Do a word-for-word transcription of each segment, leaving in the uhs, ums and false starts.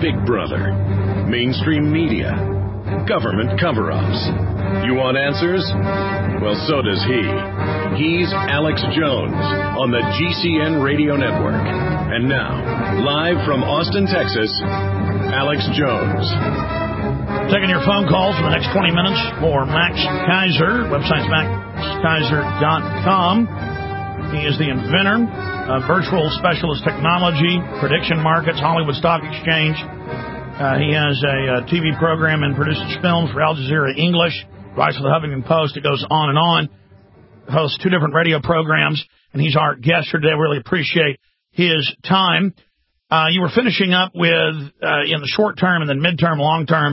Big Brother, mainstream media, government cover-ups. You want answers? Well, so does he. He's Alex Jones on the G C N Radio Network. And now, live from Austin, Texas, Alex Jones. Taking your phone calls for the next twenty minutes for Max Keiser. Website's max keiser dot com. He is the inventor of virtual specialist technology, prediction markets, Hollywood Stock Exchange. Uh, he has a, a T V program and produces films for Al Jazeera English, writes for the Huffington Post. It goes on and on. Hosts two different radio programs, and he's our guest here today. I really appreciate his time. Uh, you were finishing up with, uh, in the short term and then midterm, long term,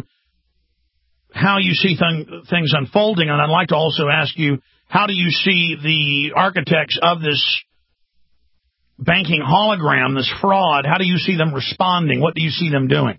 how you see th- things unfolding. And I'd like to also ask you, how do you see the architects of this banking hologram, this fraud, how do you see them responding? What do you see them doing?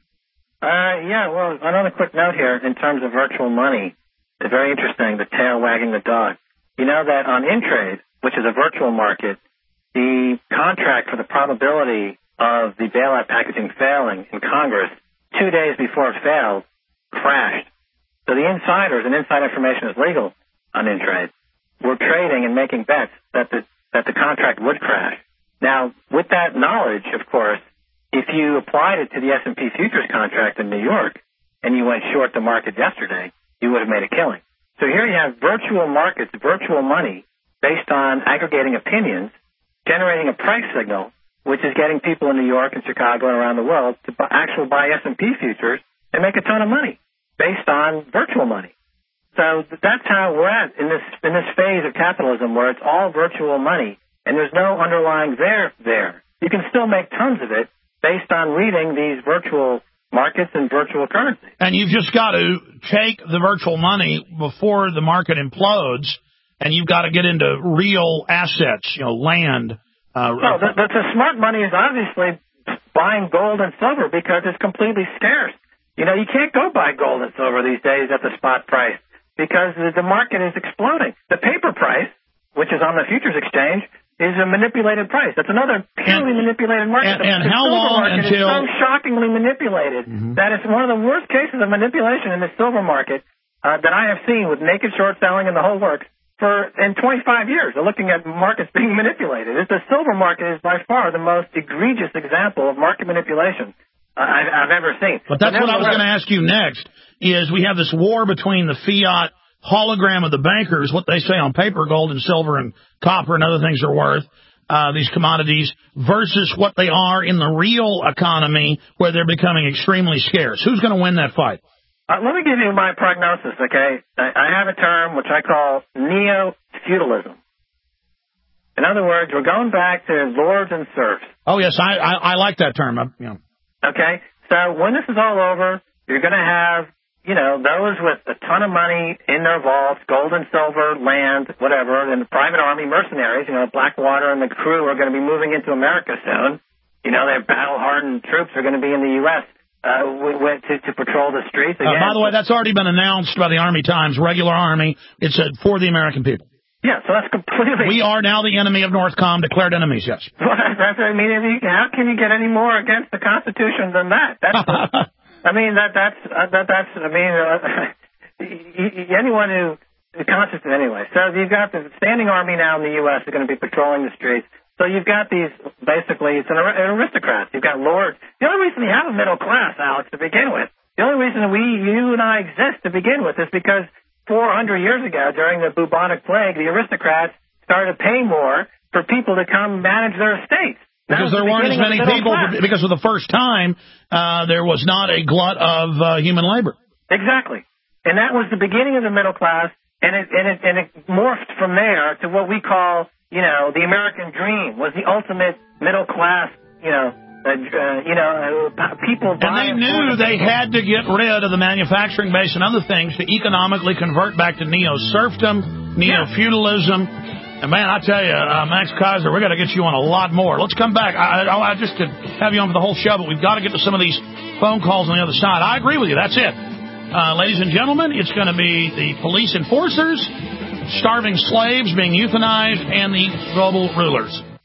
Uh, yeah, well, another quick note here in terms of virtual money. It's very interesting, the tail wagging the dog. You know that on Intrade, which is a virtual market, the contract for the probability of the bailout packaging failing in Congress two days before it failed crashed. So the insiders, and inside information is legal on Intrade, were trading and making bets that the that the contract would crash. Now, with that knowledge, of course, if you applied it to the S and P futures contract in New York and you went short the market yesterday, you would have made a killing. So here you have virtual markets, virtual money, based on aggregating opinions, generating a price signal, which is getting people in New York and Chicago and around the world to buy, actually buy S and P futures and make a ton of money based on virtual money. So that's how we're at in this in this phase of capitalism where it's all virtual money and there's no underlying there there. You can still make tons of it based on reading these virtual markets and virtual currency. And you've just got to take the virtual money before the market implodes, and you've got to get into real assets, you know, land. Uh, well, the, the, the smart money is obviously buying gold and silver because it's completely scarce. You know, you can't go buy gold and silver these days at the spot price because the, the market is exploding. The paper price, which is on the futures exchange, is a manipulated price. That's another purely and, manipulated market. And, and the how silver long market until... is so shockingly manipulated mm-hmm. that it's one of the worst cases of manipulation in the silver market uh, that I have seen with naked short selling and the whole works for in twenty-five years of looking at markets being manipulated. It's the silver market is by far the most egregious example of market manipulation uh, I've, I've ever seen. But that's but what I was going to ask you next, is we have this war between the fiat hologram of the bankers, what they say on paper, gold and silver and copper and other things are worth, uh, these commodities, versus what they are in the real economy where they're becoming extremely scarce. Who's going to win that fight? Uh, let me give you my prognosis, okay? I, I have a term which I call neo-feudalism. In other words, we're going back to lords and serfs. Oh, yes, I, I, I like that term. I, you know. Okay, so when this is all over, you're going to have you know, those with a ton of money in their vaults, gold and silver, land, whatever, and the private army mercenaries, you know, Blackwater and the crew are going to be moving into America soon. You know, their battle-hardened troops are going to be in the U S Uh, w- to, to patrol the streets. Again. Uh, by the way, that's already been announced by the Army Times, regular Army. It's uh, for the American people. Yeah, so that's completely... We are now the enemy of Northcom, declared enemies, yes. Well, that's, I mean, how can you get any more against the Constitution than that? That's the, I mean, that that's, uh, that, that's, I mean, uh, anyone who is conscious anyway. So you've got the standing army now in the U S are going to be patrolling the streets. So you've got these, basically, it's an, an aristocrats. You've got lords. The only reason you have a middle class, Alex, to begin with, the only reason we, you and I exist to begin with is because four hundred years ago, during the bubonic plague, the aristocrats started to pay more for people to come manage their estates. Because there weren't as many people, class. because for the first time, uh, there was not a glut of uh, human labor. Exactly. And that was the beginning of the middle class, and it, and it, and it morphed from there to what we call, you know, the American dream, was the ultimate middle class, you know, uh, uh, you know, uh, people... And they knew they had to get rid of the manufacturing base and other things to economically convert back to neo-serfdom, neo-feudalism. Yeah. And, man, I tell you, uh, Max Keiser, we're going to get you on a lot more. Let's come back. I, I, I just to have you on for the whole show, but we've got to get to some of these phone calls on the other side. I agree with you. That's it. Uh, ladies and gentlemen, it's going to be the police enforcers, starving slaves being euthanized, and the global rulers.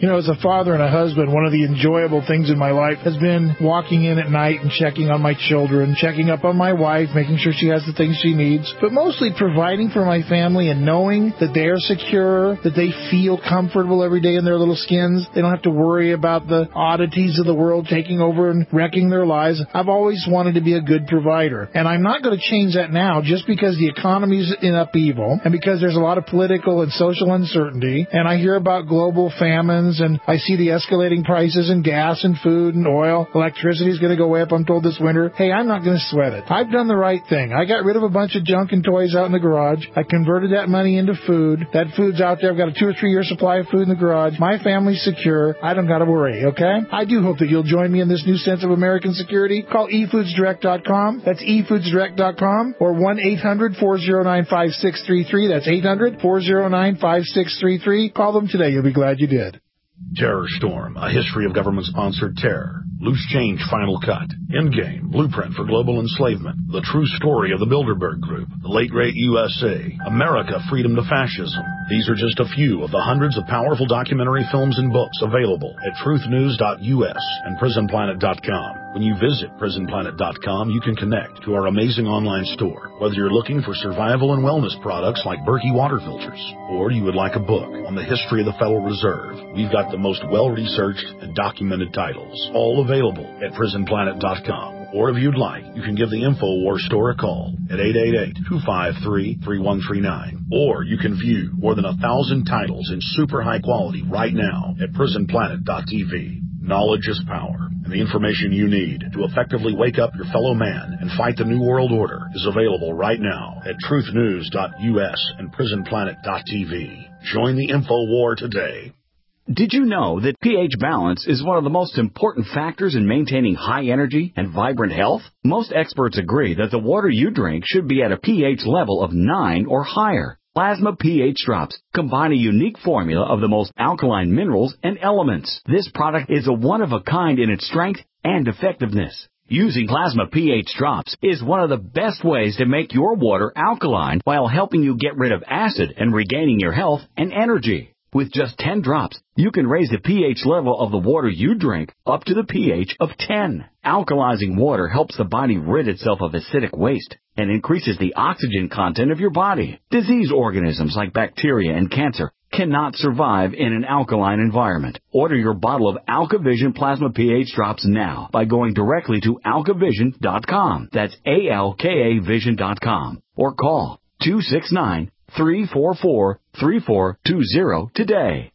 You know, as a father and a husband, one of the enjoyable things in my life has been walking in at night and checking on my children, checking up on my wife, making sure she has the things she needs, but mostly providing for my family and knowing that they are secure, that they feel comfortable every day in their little skins. They don't have to worry about the oddities of the world taking over and wrecking their lives. I've always wanted to be a good provider, and I'm not going to change that now just because the economy's in upheaval and because there's a lot of political and social uncertainty, and I hear about global famines, and I see the escalating prices in gas and food and oil. Electricity's going to go way up, I'm told, this winter. Hey, I'm not going to sweat it. I've done the right thing. I got rid of a bunch of junk and toys out in the garage. I converted that money into food. That food's out there. I've got a two or three year supply of food in the garage. My family's secure. I don't got to worry, okay? I do hope that you'll join me in this new sense of American security. Call e foods direct dot com. That's e foods direct dot com or one eight hundred four oh nine five six three three. That's eight hundred four oh nine five six three three. Call them today. You'll be glad you did. Terror Storm, a history of government-sponsored terror. Loose Change Final Cut. Endgame, Blueprint for Global Enslavement. The True Story of the Bilderberg Group. The Late Great U S A. America, Freedom to Fascism. These are just a few of the hundreds of powerful documentary films and books available at truth news dot u s and prison planet dot com. When you visit prison planet dot com, you can connect to our amazing online store. Whether you're looking for survival and wellness products like Berkey water filters, or you would like a book on the history of the Federal Reserve, we've got the most well-researched and documented titles, all available at prison planet dot com. Or if you'd like, you can give the InfoWars store a call at eight eight eight, two five three, three one three nine. Or you can view more than a thousand titles in super high quality right now at prison planet dot t v. Knowledge is power, and the information you need to effectively wake up your fellow man and fight the New World Order is available right now at truth news dot u s and prison planet dot t v. Join the InfoWar today. Did you know that pH balance is one of the most important factors in maintaining high energy and vibrant health? Most experts agree that the water you drink should be at a pH level of nine or higher. Plasma pH Drops combine a unique formula of the most alkaline minerals and elements. This product is a one-of-a-kind in its strength and effectiveness. Using Plasma pH Drops is one of the best ways to make your water alkaline while helping you get rid of acid and regaining your health and energy. With just ten drops, you can raise the pH level of the water you drink up to the pH of ten. Alkalizing water helps the body rid itself of acidic waste and increases the oxygen content of your body. Disease organisms like bacteria and cancer cannot survive in an alkaline environment. Order your bottle of AlkaVision Plasma pH Drops now by going directly to alkavision dot com. That's A L K A vision dot com. Or call two six nine, three four four, three four two zero today.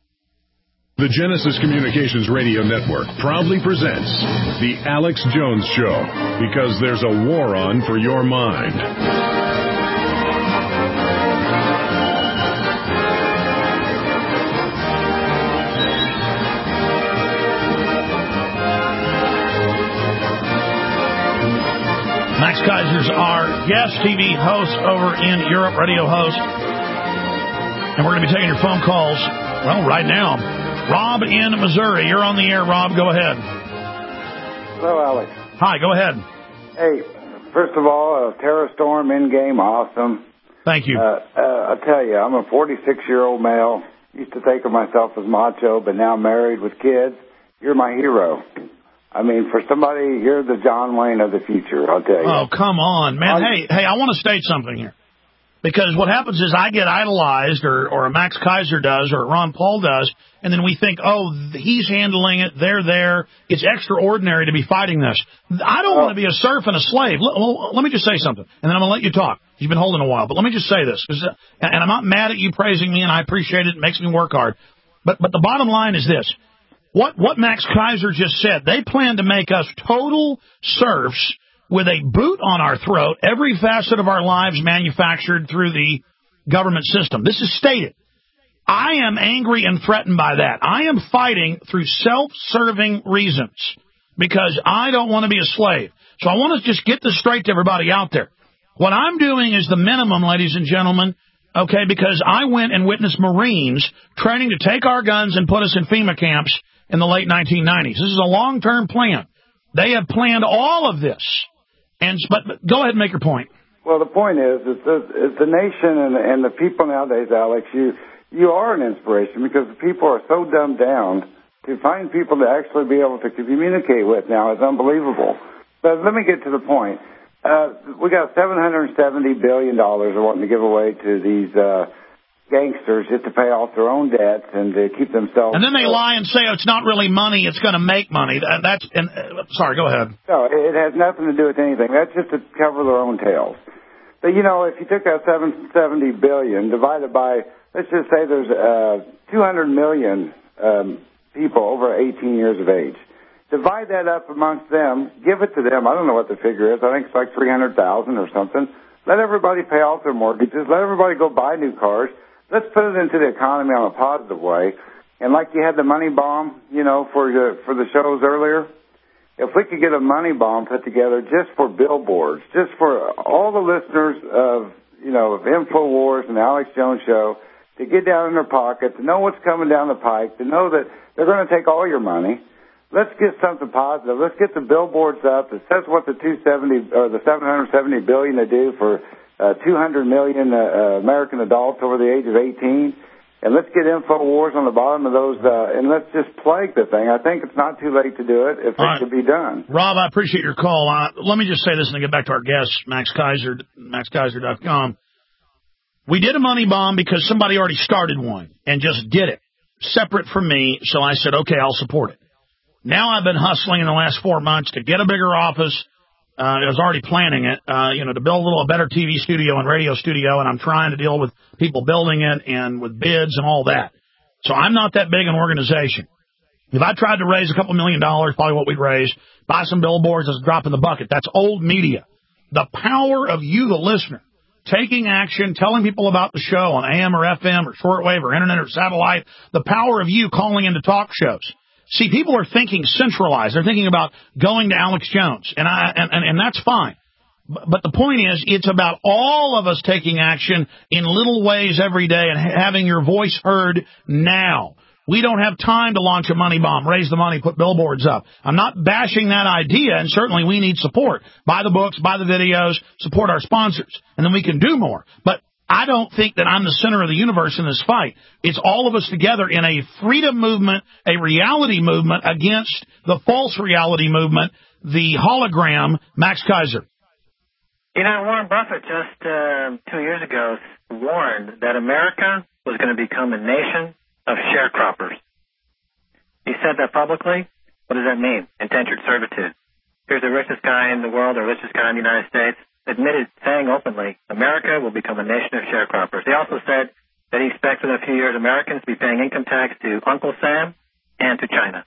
The Genesis Communications Radio Network proudly presents The Alex Jones Show, because there's a war on for your mind. Max Kaiser's our guest, T V host over in Europe, radio host. And we're going to be taking your phone calls, well, right now. Rob in Missouri. You're on the air, Rob. Go ahead. Hello, Alex. Hi, go ahead. Hey, first of all, uh, Terror Storm Endgame, awesome. Thank you. Uh, uh, I'll tell you, I'm a forty-six-year-old male. Used to think of myself as macho, but now married with kids. You're my hero. I mean, for somebody, you're the John Wayne of the future, I'll tell you. Oh, come on, man. Hey, hey, I want to state something here. Because what happens is I get idolized, or, or a Max Kaiser does, or Ron Paul does, and then we think, oh, he's handling it, they're there, it's extraordinary to be fighting this. I don't oh. want to be a serf and a slave. Let, let me just say something, and then I'm going to let you talk. You've been holding a while, but let me just say this. Cause, and I'm not mad at you praising me, and I appreciate it. It makes me work hard. But, but the bottom line is this. What, what Max Kaiser just said, they plan to make us total serfs with a boot on our throat, every facet of our lives manufactured through the government system. This is stated. I am angry and threatened by that. I am fighting through self-serving reasons because I don't want to be a slave. So I want to just get this straight to everybody out there. What I'm doing is the minimum, ladies and gentlemen, okay, because I went and witnessed Marines training to take our guns and put us in FEMA camps in the late nineteen nineties. This is a long-term plan. They have planned all of this. And but, but go ahead and make your point. Well, the point is, is the, is the nation and, and the people nowadays, Alex, you you are an inspiration because people are so dumbed down. To find people to actually be able to communicate with now is unbelievable. But let me get to the point. Uh, we got seven hundred seventy billion dollars they're wanting to give away to these uh, gangsters just to pay off their own debts and to keep themselves... And then they lie and say, oh, it's not really money, it's going to make money. That, that's and, uh, Sorry, go ahead. No, it has nothing to do with anything. That's just to cover their own tails. But, you know, if you took that seven hundred seventy billion dollars divided by, let's just say there's uh, two hundred million um, people over eighteen years of age. Divide that up amongst them, give it to them. I don't know what the figure is. I think it's like three hundred thousand or something. Let everybody pay off their mortgages. Let everybody go buy new cars. Let's put it into the economy on a positive way. And like you had the money bomb, you know, for the, for the shows earlier, if we could get a money bomb put together just for billboards, just for all the listeners of, you know, of InfoWars and the Alex Jones Show, to get down in their pocket, to know what's coming down the pike, to know that they're going to take all your money. Let's get something positive. Let's get the billboards up that says what the two seventy or the seven hundred seventy billion they do for uh, two hundred million uh, uh, American adults over the age of eighteen. And let's get InfoWars on the bottom of those, uh, and let's just plague the thing. I think it's not too late to do it if it right. could be done. Rob, I appreciate your call. Uh, let me just say this and then get back to our guest, Max Keiser, max keiser dot com. We did a money bomb because somebody already started one and just did it, separate from me, so I said, okay, I'll support it. Now I've been hustling in the last four months to get a bigger office. Uh, I was already planning it, uh, you know, to build a little a better T V studio and radio studio, and I'm trying to deal with people building it and with bids and all that. So I'm not that big an organization. If I tried to raise a couple million dollars, probably what we'd raise, buy some billboards, that's a drop in the bucket. That's old media. The power of you, the listener, taking action, telling people about the show on A M or F M or shortwave or internet or satellite, the power of you calling into talk shows. See, people are thinking centralized. They're thinking about going to Alex Jones, and I and, and, and that's fine. But the point is, it's about all of us taking action in little ways every day and having your voice heard now. We don't have time to launch a money bomb, raise the money, put billboards up. I'm not bashing that idea, and certainly we need support. Buy the books, buy the videos, support our sponsors, and then we can do more. But I don't think that I'm the center of the universe in this fight. It's all of us together in a freedom movement, a reality movement against the false reality movement, the hologram, Max Keiser. You know, Warren Buffett just uh, two years ago warned that America was going to become a nation of sharecroppers. He said that publicly. What does that mean? Indentured servitude. Here's the richest guy in the world, or richest guy in the United States, admitted, saying openly, America will become a nation of sharecroppers. He also said that he expects in a few years Americans to be paying income tax to Uncle Sam and to China.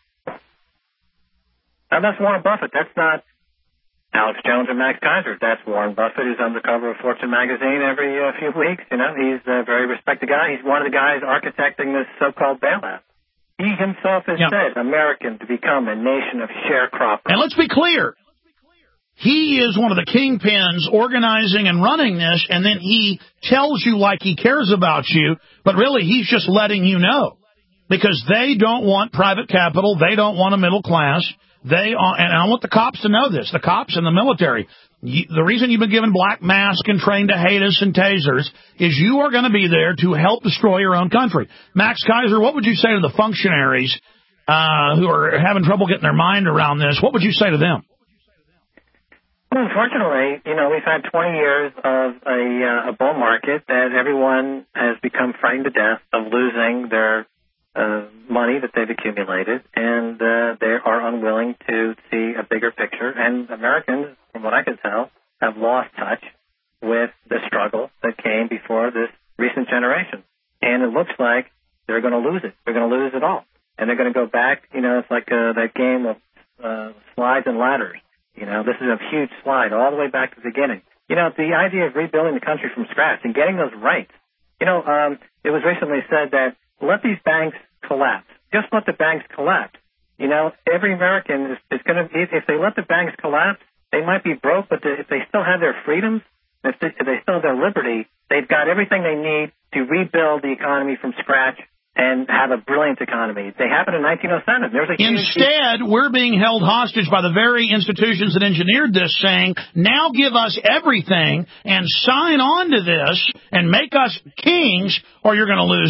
Now, that's Warren Buffett. That's not Alex Jones or Max Keiser. That's Warren Buffett, who's on the cover of Fortune magazine every uh, few weeks. You know, he's a very respected guy. He's one of the guys architecting this so-called bailout. He himself has yeah. said American to become a nation of sharecroppers. And let's be clear. He is one of the kingpins organizing and running this, and then he tells you like he cares about you, but really he's just letting you know. Because they don't want private capital. They don't want a middle class. They are, and I want the cops to know this, the cops and the military. You, the reason you've been given black masks and trained to hate us and tasers is you are going to be there to help destroy your own country. Max Keiser, what would you say to the functionaries uh, who are having trouble getting their mind around this? What would you say to them? Well, unfortunately, you know, we've had twenty years of a, uh, a bull market that everyone has become frightened to death of losing their uh, money that they've accumulated, and uh, they are unwilling to see a bigger picture. And Americans, from what I can tell, have lost touch with the struggle that came before this recent generation. And it looks like they're going to lose it. They're going to lose it all. And they're going to go back, you know, it's like uh, that game of uh, slides and ladders. You know, this is a huge slide all the way back to the beginning. You know, the idea of rebuilding the country from scratch and getting those rights. You know, um, it was recently said that let these banks collapse. Just let the banks collapse. You know, every American is, is going to, if they let the banks collapse, they might be broke, but if they still have their freedoms, if they, if they still have their liberty, they've got everything they need to rebuild the economy from scratch and have a brilliant economy. They happened in nineteen oh seven. There's a huge Instead, we're being held hostage by the very institutions that engineered this, saying, now give us everything and sign on to this and make us kings, or you're going to lose it.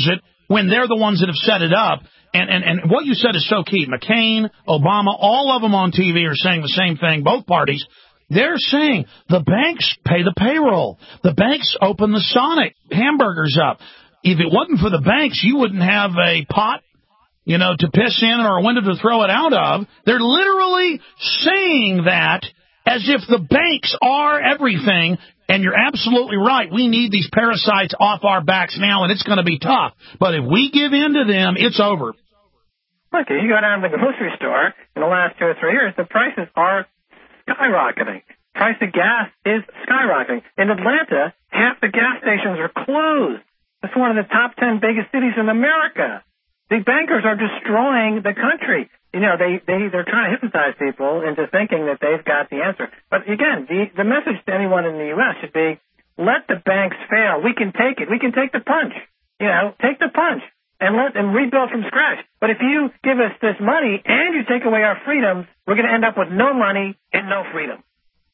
when they're the ones that have set it up. And, and, and what you said is so key. McCain, Obama, all of them on T V are saying the same thing, both parties. They're saying the banks pay the payroll. The banks open the Sonic hamburgers up. If it wasn't for the banks, you wouldn't have a pot, you know, to piss in or a window to throw it out of. They're literally saying that as if the banks are everything. And you're absolutely right. We need these parasites off our backs now, and it's going to be tough. But if we give in to them, it's over. Look, if you go down to the grocery store in the last two or three years, the prices are skyrocketing. Price of gas is skyrocketing. In Atlanta, half the gas stations are closed. It's one of the top ten biggest cities in America. The bankers are destroying the country. You know, they, they, they're trying to hypnotize people into thinking that they've got the answer. But again, the, the message to anyone in the U S should be, let the banks fail. We can take it. We can take the punch. You know, take the punch and let them rebuild from scratch. But if you give us this money and you take away our freedoms, we're going to end up with no money and no freedom.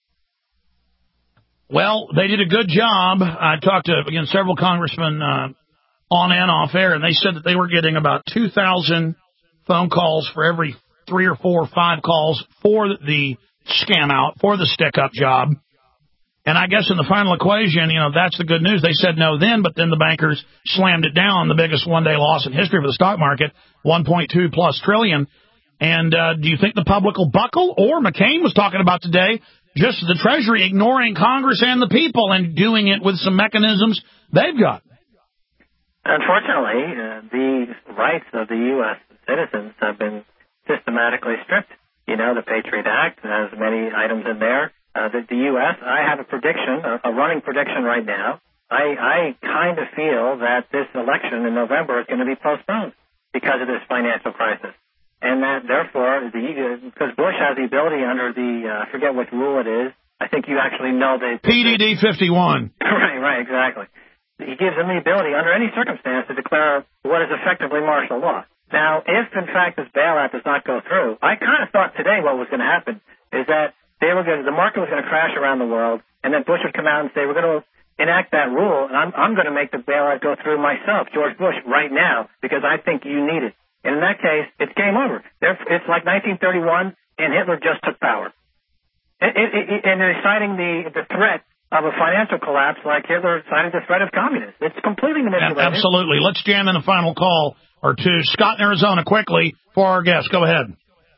Well, they did a good job. I talked to, again, several congressmen uh, on and off air, and they said that they were getting about two thousand phone calls for every three or four or five calls for the scam out, for the stick-up job. And I guess in the final equation, you know, that's the good news. They said no then, but then the bankers slammed it down, the biggest one-day loss in history for the stock market, one point two plus trillion. And uh, do you think the public will buckle? Or McCain was talking about today, just the Treasury ignoring Congress and the people and doing it with some mechanisms they've got. Unfortunately, uh, the rights of the U S citizens have been systematically stripped. You know, the Patriot Act has many items in there. Uh, the, the U S, I have a prediction, a, a running prediction right now. I, I kind of feel that this election in November is going to be postponed because of this financial crisis. And that, therefore, the, because Bush has the ability under the, uh, I forget what rule it is. I think you actually know the... P D D fifty-one. Right, right, exactly. He gives them the ability under any circumstance to declare what is effectively martial law. Now, if, in fact, this bailout does not go through, I kind of thought today what was going to happen is that they were going to, the market was going to crash around the world, and then Bush would come out and say, we're going to enact that rule, and I'm, I'm going to make the bailout go through myself, George Bush, right now, because I think you need it. And in that case, it's game over. They're, it's like nineteen thirty-one, and Hitler just took power. It, it, it, and they're citing the, the threat of a financial collapse like Hitler cited the threat of communism. It's completely manipulated. Yeah, absolutely. Let's jam in a final call or two. Scott in Arizona, quickly, for our guest. Go ahead.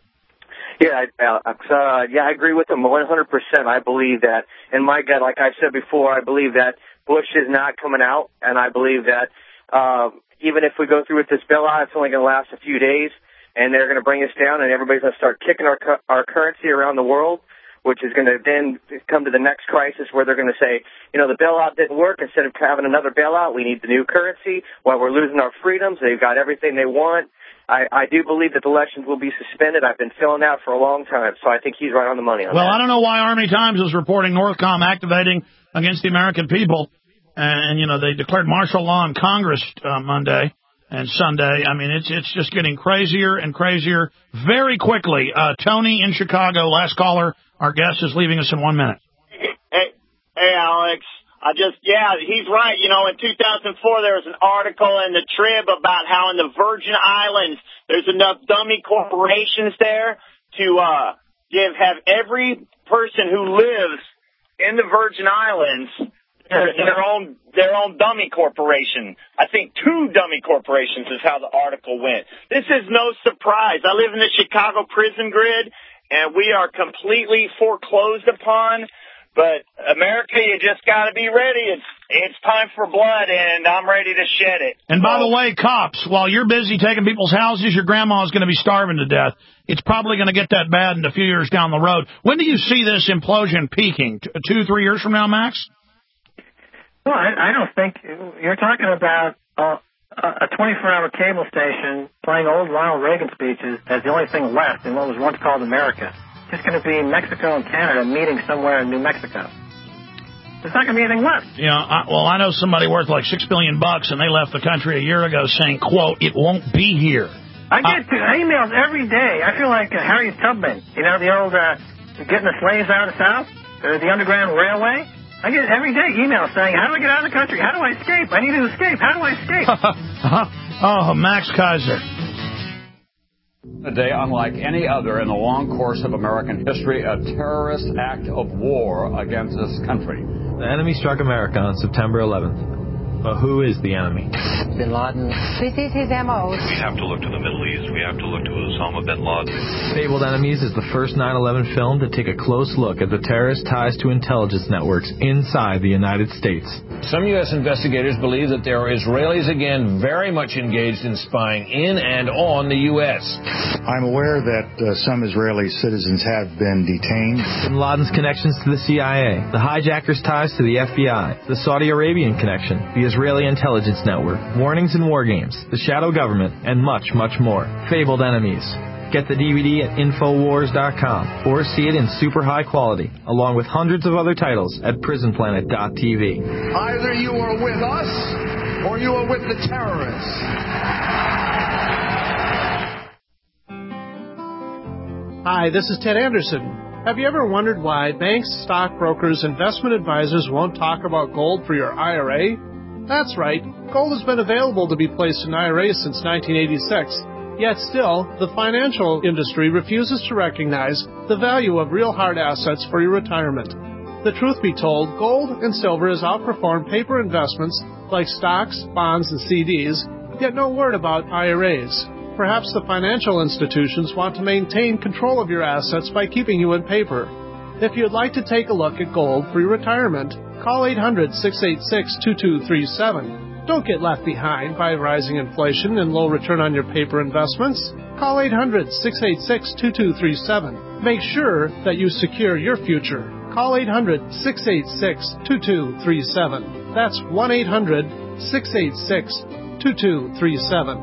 Yeah, Alex, uh, yeah, I agree with him one hundred percent. I believe that, in my gut, like I said before, I believe that Bush is not coming out, and I believe that uh, even if we go through with this bailout, it's only going to last a few days, and they're going to bring us down, and everybody's going to start kicking our our currency around the world, which is going to then come to the next crisis where they're going to say, you know, the bailout didn't work. Instead of having another bailout, we need the new currency. While we're losing our freedoms, they've got everything they want. I, I do believe that the elections will be suspended. I've been feeling that for a long time, so I think he's right on the money on well, that. I don't know why Army Times is reporting Northcom activating against the American people. And, you know, they declared martial law in Congress uh, Monday and Sunday. I mean, it's it's just getting crazier and crazier very quickly. Uh, Tony in Chicago, last caller. Our guest is leaving us in one minute. Hey, hey, Alex. I just, yeah, he's right. You know, in two thousand four, there was an article in the Trib about how in the Virgin Islands, there's enough dummy corporations there to uh, give have every person who lives in the Virgin Islands their, their own their own dummy corporation. I think two dummy corporations is how the article went. This is no surprise. I live in the Chicago prison grid, and we are completely foreclosed upon. But America, you just got to be ready. It's it's time for blood, and I'm ready to shed it. And by the way, cops, while you're busy taking people's houses, your grandma is going to be starving to death. It's probably going to get that bad in a few years down the road. When do you see this implosion peaking? T- two, three years from now, Max? Well, I, I don't think you're talking about uh, a twenty-four hour cable station playing old Ronald Reagan speeches as the only thing left in what was once called America. It's going to be Mexico and Canada meeting somewhere in New Mexico. There's not going to be anything left. Yeah, I, well, I know somebody worth like six billion bucks, and they left the country a year ago saying, "quote It won't be here." I get uh, emails every day. I feel like uh, Harriet Tubman, you know, the old uh, getting the slaves out of the South, uh, the Underground Railway. I get every day emails saying, "How do I get out of the country? How do I escape? I need to escape. How do I escape?" uh-huh. Oh, Max Kaiser. A day unlike any other in the long course of American history, a terrorist act of war against this country. The enemy struck America on September eleventh. But who is the enemy? Bin Laden. This is his M O. We have to look to the Middle East. We have to look to Osama bin Laden. Fabled Enemies is the first nine eleven film to take a close look at the terrorist ties to intelligence networks inside the United States. Some U S investigators believe that there are Israelis again very much engaged in spying in and on the U S. I'm aware that uh, some Israeli citizens have been detained. Bin Laden's connections to the C I A, the hijackers' ties to the F B I, the Saudi Arabian connection, the Israeli intelligence network, warnings and war games, the shadow government, and much, much more. Fabled Enemies. Get the D V D at Infowars dot com or see it in super high quality, along with hundreds of other titles at Prison Planet dot T V. Either you are with us or you are with the terrorists. Hi, this is Ted Anderson. Have you ever wondered why banks, stockbrokers, investment advisors won't talk about gold for your I R A? That's right. Gold has been available to be placed in I R As since nineteen eighty-six. Yet still, the financial industry refuses to recognize the value of real hard assets for your retirement. The truth be told, gold and silver has outperformed paper investments like stocks, bonds, and C Ds, yet no word about I R As. Perhaps the financial institutions want to maintain control of your assets by keeping you in paper. If you'd like to take a look at gold for your retirement, call eight hundred, six eight six, two two three seven. Don't get left behind by rising inflation and low return on your paper investments. Call eight hundred, six eight six, two two three seven. Make sure that you secure your future. Call eight hundred, six eight six, two two three seven. That's one eight hundred, six eight six, two two three seven.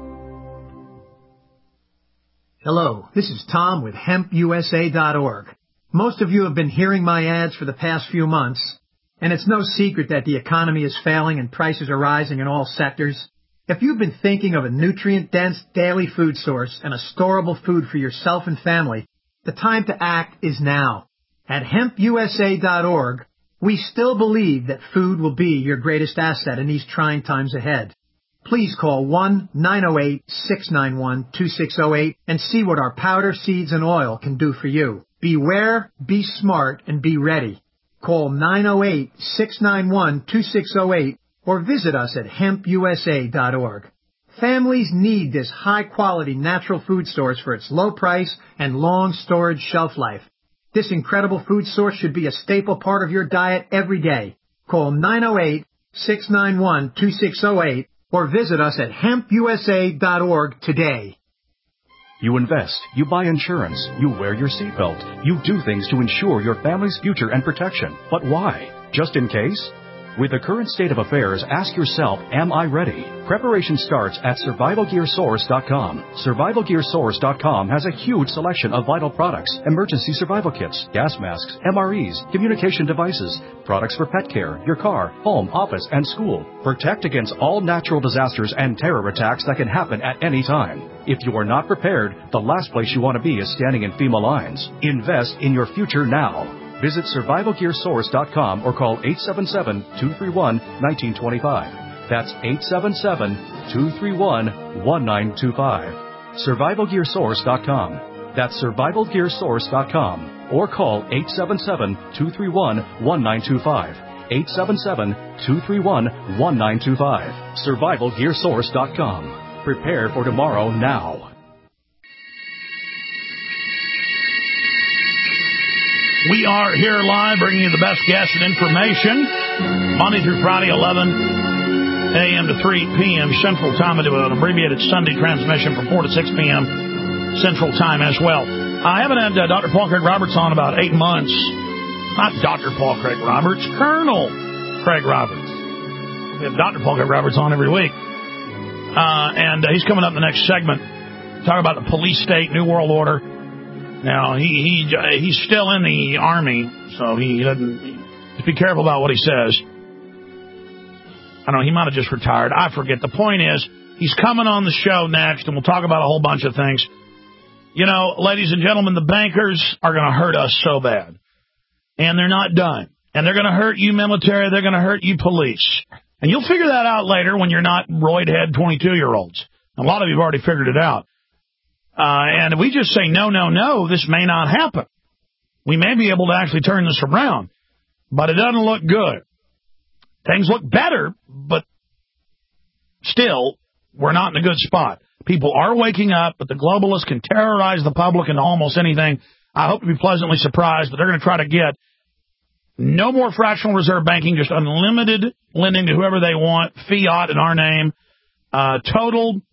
Hello, this is Tom with hemp U S A dot org. Most of you have been hearing my ads for the past few months, and it's no secret that the economy is failing and prices are rising in all sectors. If you've been thinking of a nutrient-dense daily food source and a storable food for yourself and family, the time to act is now. At hemp U S A dot org, we still believe that food will be your greatest asset in these trying times ahead. Please call one nine zero eight, six nine one, two six zero eight and see what our powder, seeds, and oil can do for you. Beware, be smart, and be ready. Call nine zero eight, six nine one, two six zero eight or visit us at hemp U S A dot org. Families need this high-quality natural food source for its low price and long storage shelf life. This incredible food source should be a staple part of your diet every day. Call nine zero eight, six nine one, two six zero eight or visit us at hemp U S A dot org today. You invest, you buy insurance, you wear your seatbelt, you do things to ensure your family's future and protection. But why? Just in case? With the current state of affairs, ask yourself, am I ready? Preparation starts at survival gear source dot com. survival gear source dot com has a huge selection of vital products, emergency survival kits, gas masks, M R Es, communication devices, products for pet care, your car, home, office, and school. Protect against all natural disasters and terror attacks that can happen at any time. If you are not prepared, the last place you want to be is standing in FEMA lines. Invest in your future now. Visit survival gear source dot com or call eight seven seven, two three one, one nine two five. That's eight seven seven, two three one, one nine two five. survival gear source dot com. That's survival gear source dot com or call eight seven seven, two three one, one nine two five. eight seven seven, two three one, one nine two five. survival gear source dot com. Prepare for tomorrow now. We are here live bringing you the best guests and information Monday through Friday, eleven a.m. to three p.m. Central Time. I do an abbreviated Sunday transmission from four to six p.m. Central Time as well. I haven't had uh, Doctor Paul Craig Roberts on about eight months. Not Doctor Paul Craig Roberts, Colonel Craig Roberts. We have Doctor Paul Craig Roberts on every week. Uh, and uh, he's coming up in the next segment. Talk about the police state, New World Order. Now, he, he he's still in the Army, so he doesn't... Just be careful about what he says. I don't know, he might have just retired. I forget. The point is, he's coming on the show next, and we'll talk about a whole bunch of things. You know, ladies and gentlemen, the bankers are going to hurt us so bad. And they're not done. And they're going to hurt you military. They're going to hurt you police. And you'll figure that out later when you're not roid-head twenty-two-year-olds. A lot of you have already figured it out. Uh, and if we just say, no, no, no, this may not happen. We may be able to actually turn this around. But it doesn't look good. Things look better, but still, we're not in a good spot. People are waking up, but the globalists can terrorize the public into almost anything. I hope to be pleasantly surprised, but they're going to try to get no more fractional reserve banking, just unlimited lending to whoever they want, fiat in our name, uh, total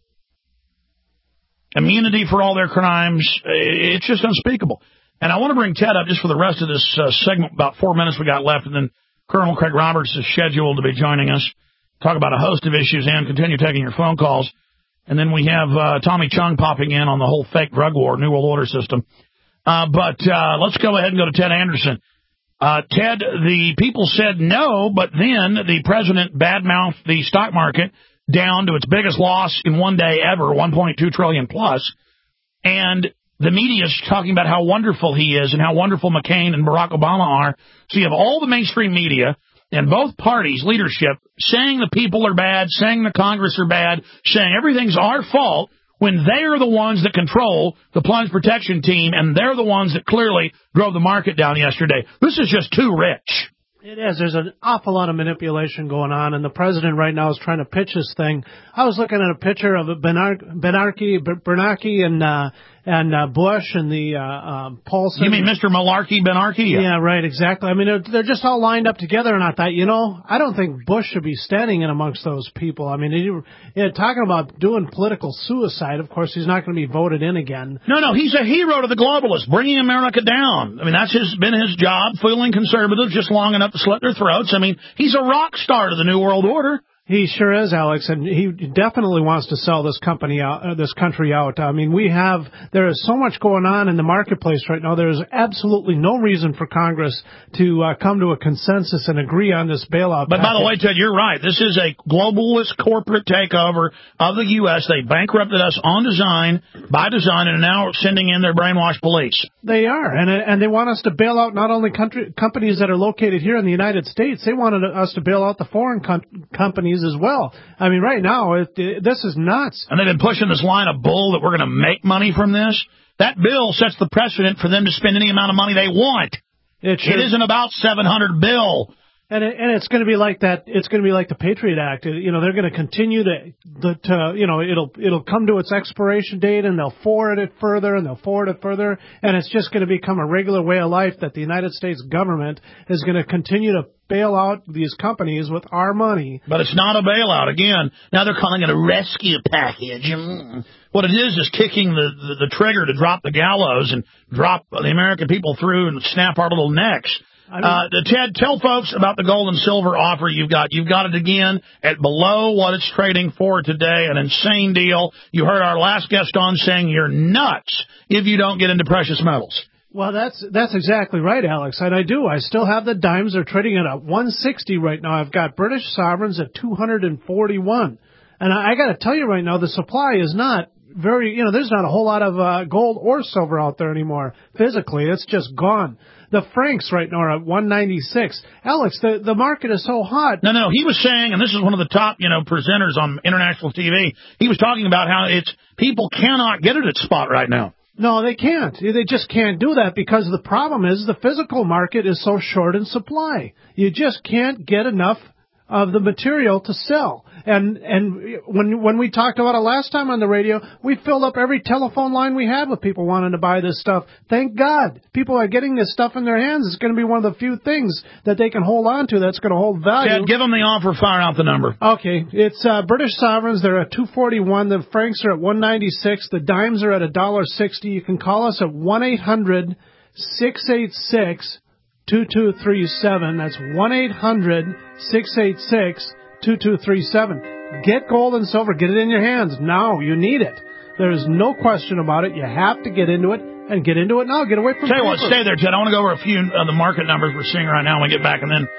immunity for all their crimes. It's just unspeakable. And I want to bring Ted up just for the rest of this uh, segment, about four minutes we got left, and then Colonel Craig Roberts is scheduled to be joining us, talk about a host of issues and continue taking your phone calls. And then we have uh, Tommy Chung popping in on the whole fake drug war, New World Order system. Uh, but uh, let's go ahead and go to Ted Anderson. Uh, Ted, the people said no, but then the president badmouthed the stock market down to its biggest loss in one day ever, one point two trillion dollars plus. And the media is talking about how wonderful he is and how wonderful McCain and Barack Obama are. So you have all the mainstream media and both parties' leadership saying the people are bad, saying the Congress are bad, saying everything's our fault, when they are the ones that control the plunge protection team, and they're the ones that clearly drove the market down yesterday. This is just too rich. It is. There's an awful lot of manipulation going on, and the president right now is trying to pitch this thing. I was looking at a picture of Bernanke, Bernanke and uh, and uh, Bush and the uh, uh, Paulson. You mean Mister Malarkey, Bernanke? Yeah. yeah, right, exactly. I mean, they're, they're just all lined up together, and I thought, you know, I don't think Bush should be standing in amongst those people. I mean, he, he, talking about doing political suicide, of course, he's not going to be voted in again. No, no, he's a hero to the globalists, bringing America down. I mean, that's his, been his job, fooling conservatives just long enough to slit their throats. I mean, he's a rock star to the New World Order. He sure is, Alex, and he definitely wants to sell this company out, uh, this country out. I mean, we have, there is so much going on in the marketplace right now. There is absolutely no reason for Congress to uh, come to a consensus and agree on this bailout But package. by the way, Ted, you're right. This is a globalist corporate takeover of the U S They bankrupted us on design, by design, and are now sending in their brainwashed police. They are, and and they want us to bail out not only country, companies that are located here in the United States, they wanted us to bail out the foreign com- companies as well. I mean, right now, it, it, this is nuts. And they've been pushing this line of bull that we're going to make money from this. That bill sets the precedent for them to spend any amount of money they want. It, it isn't about seven hundred bill. And it, and it's going to be like that. It's going to be like the Patriot Act. You know, they're going to continue to, the, to, you know, it'll it'll come to its expiration date, and they'll forward it further, and they'll forward it further, and it's just going to become a regular way of life that the United States government is going to continue to bail out these companies with our money. But it's not a bailout. Again, now they're calling it a rescue package. Mm. What it is is kicking the, the, the trigger to drop the gallows and drop the American people through and snap our little necks. I mean, uh, Ted, tell folks about the gold and silver offer you've got. You've got it again at below what it's trading for today, an insane deal. You heard our last guest on saying you're nuts if you don't get into precious metals. Well, that's that's exactly right, Alex, and I do. I still have the dimes. They're trading at a one sixty right now. I've got British sovereigns at two hundred forty-one. And I, I got to tell you right now, the supply is not very, you know, there's not a whole lot of uh, gold or silver out there anymore. Physically, it's just gone. The francs right now are at one ninety-six. Alex, the, the market is so hot. No, no, he was saying, and this is one of the top, you know, presenters on international T V, he was talking about how it's people cannot get it at spot right now. No, they can't. They just can't do that because the problem is the physical market is so short in supply. You just can't get enough of the material to sell. And and when when we talked about it last time on the radio, we filled up every telephone line we had with people wanting to buy this stuff. Thank God. People are getting this stuff in their hands. It's going to be one of the few things that they can hold on to that's going to hold value. Ted, give them the offer. Fire out the number. Okay. It's uh, British sovereigns. They're at two forty-one. The francs are at one ninety-six. The dimes are at one dollar sixty. You can call us at one eight hundred six eight six two two three seven. That's one eight hundred six eight six two two three seven. Get gold and silver. Get it in your hands now. You need it. There is no question about it. You have to get into it, and get into it now. Get away from Tell you paper. what, stay there, Ted. I want to go over a few of the market numbers we're seeing right now when we get back, and then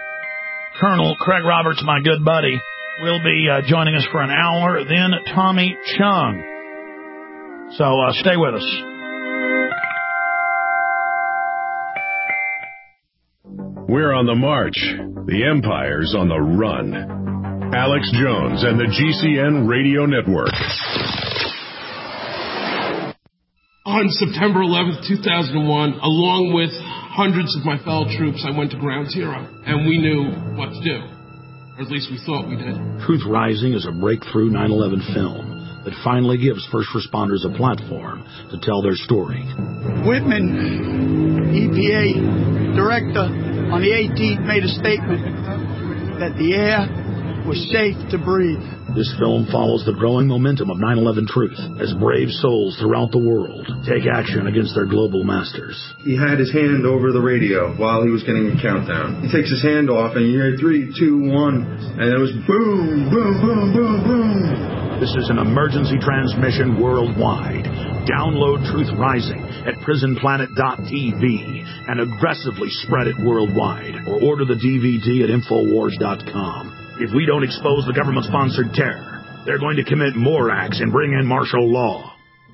Colonel Craig Roberts, my good buddy, will be uh, joining us for an hour. Then Tommy Chung. So uh, stay with us. We're on the march. The Empire's on the run. Alex Jones and the G C N Radio Network. On September eleventh, two thousand one, along with hundreds of my fellow troops, I went to Ground Zero, and we knew what to do. Or at least we thought we did. Truth Rising is a breakthrough nine eleven film that finally gives first responders a platform to tell their story. Whitman, E P A director, on the eighteenth made a statement that the air was safe to breathe. This film follows the growing momentum of nine eleven truth as brave souls throughout the world take action against their global masters. He had his hand over the radio while he was getting a countdown. He takes his hand off and you hear three, two, one, and it was boom, boom, boom, boom, boom. This is an emergency transmission worldwide. Download Truth Rising at prison planet dot t v and aggressively spread it worldwide, or order the D V D at infowars dot com. If we don't expose the government-sponsored terror, they're going to commit more acts and bring in martial law.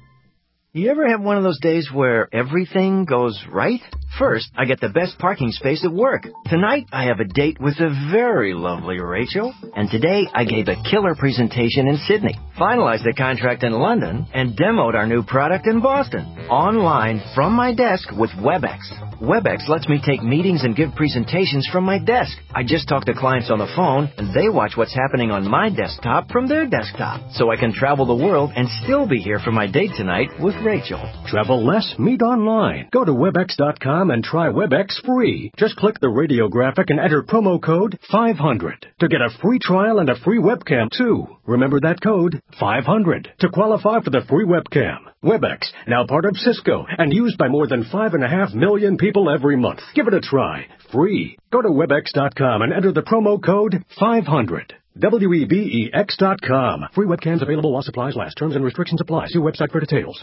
You ever have one of those days where everything goes right? First, I get the best parking space at work. Tonight, I have a date with the very lovely Rachel. And today, I gave a killer presentation in Sydney, finalized a contract in London, and demoed our new product in Boston. Online, from my desk with WebEx. WebEx lets me take meetings and give presentations from my desk. I just talk to clients on the phone, and they watch what's happening on my desktop from their desktop. So I can travel the world and still be here for my date tonight with Rachel. Travel less, meet online. Go to webex dot com and try WebEx free. Just click the radio graphic and enter promo code five hundred to get a free trial and a free webcam too. Remember that code, five hundred, to qualify for the free webcam. WebEx, now part of Cisco and used by more than five and a half million people every month. Give it a try. Free. Go to webex dot com and enter the promo code five hundred. W E B E X dot com. Free webcams available while supplies last. Terms and restrictions apply. See website for details.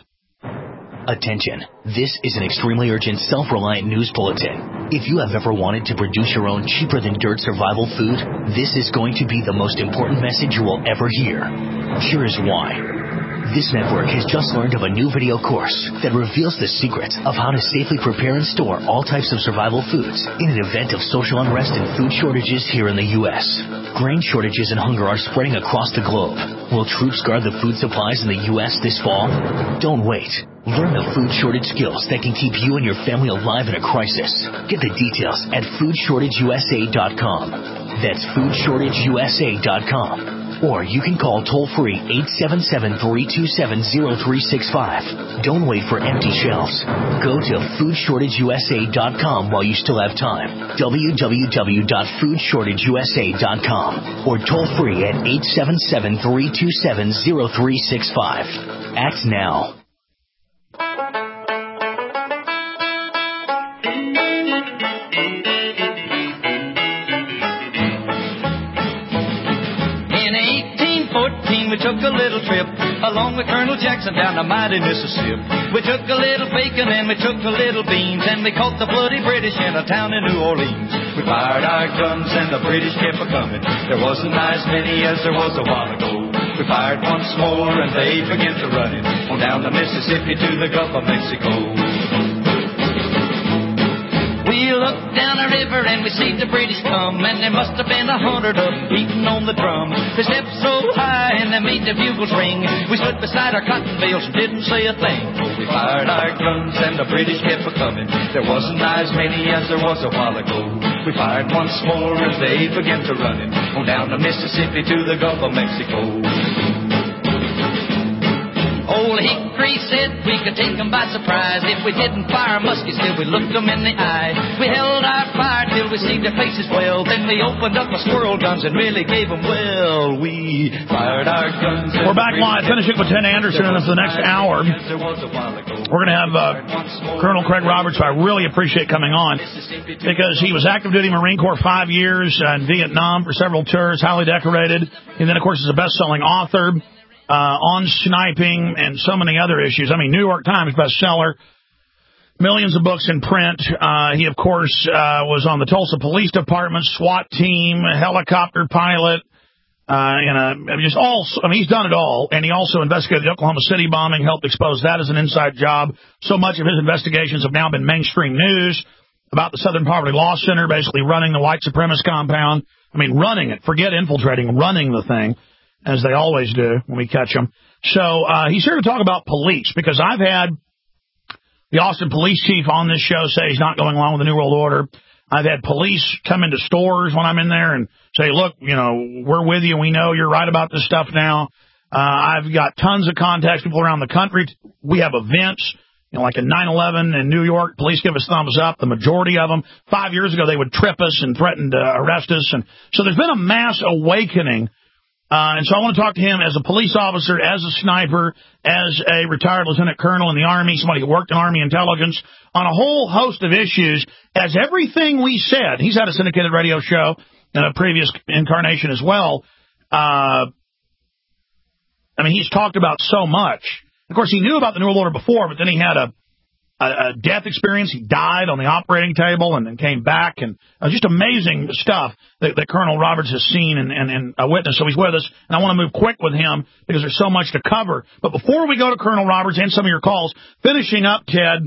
Attention. This is an extremely urgent, self-reliant news bulletin. If you have ever wanted to produce your own cheaper-than-dirt survival food, this is going to be the most important message you will ever hear. Here is why. This network has just learned of a new video course that reveals the secret of how to safely prepare and store all types of survival foods in an event of social unrest and food shortages here in the U S. Grain shortages and hunger are spreading across the globe. Will troops guard the food supplies in the U S this fall? Don't wait. Learn the food shortage skills that can keep you and your family alive in a crisis. Get the details at food shortage u s a dot com. That's food shortage u s a dot com. Or you can call toll-free eight seven seven, three two seven, zero three six five. Don't wait for empty shelves. Go to food shortage u s a dot com while you still have time. w w w dot food shortage u s a dot com. Or toll-free at eight seven seven, three two seven, zero three six five. Act now. We took a little trip along with Colonel Jackson down the mighty Mississippi. We took a little bacon and we took a little beans, and we caught the bloody British in a town in New Orleans. We fired our guns and the British kept a-coming. There wasn't as many as there was a while ago. We fired once more and they began to run it on down the Mississippi to the Gulf of Mexico. We looked down the river and we see the British come, and there must have been a hundred of them beating on the drum. They stepped so high and they made the bugles ring. We stood beside our cotton bales and didn't say a thing. We fired our guns and the British kept a-coming. There wasn't as many as there was a while ago. We fired once more and they began to run it on down the Mississippi to the Gulf of Mexico. Old Hickory said we could take them by surprise if we didn't fire muskets till we looked them in the eye. We held our fire till we see their faces well. Then we opened up our squirrel guns and really gave them well. We fired our guns. We're back live, finishing with Ted Anderson, and for the next hour, we're going to have uh, Colonel Craig Roberts, who I really appreciate coming on, because he was active duty Marine Corps five years, uh, in Vietnam for several tours, highly decorated, and then, of course, is a best-selling author. Uh, on sniping and so many other issues. I mean, New York Times bestseller, millions of books in print. Uh, he, of course, uh, was on the Tulsa Police Department, SWAT team, helicopter pilot, uh, and a, I mean, just all. I mean, he's done it all. And he also investigated the Oklahoma City bombing, helped expose that as an inside job. So much of his investigations have now been mainstream news. about the Southern Poverty Law Center, basically running the white supremacist compound. I mean, running it. Forget infiltrating, running the thing, as they always do when we catch them. So uh, he's here to talk about police, because I've had the Austin police chief on this show say he's not going along with the New World Order. I've had police come into stores when I'm in there and say, look, you know, we're with you. We know you're right about this stuff now. Uh, I've got tons of contacts, people around the country. We have events, you know, like in nine eleven in New York, police give us thumbs up. The majority of them, five years ago, they would trip us and threaten to arrest us. And so there's been a mass awakening. Uh, and so I want to talk to him as a police officer, as a sniper, as a retired lieutenant colonel in the Army, somebody who worked in Army intelligence, on a whole host of issues, as everything we said. He's had a syndicated radio show in a previous incarnation as well. Uh, I mean, he's talked about so much. Of course, he knew about the New World Order before, but then he had a, a, a death experience. He died on the operating table and then came back. And uh, just amazing stuff that, that Colonel Roberts has seen and, and, and a witness. So he's with us, and I want to move quick with him because there's so much to cover. But before we go to Colonel Roberts and some of your calls, finishing up, Ted,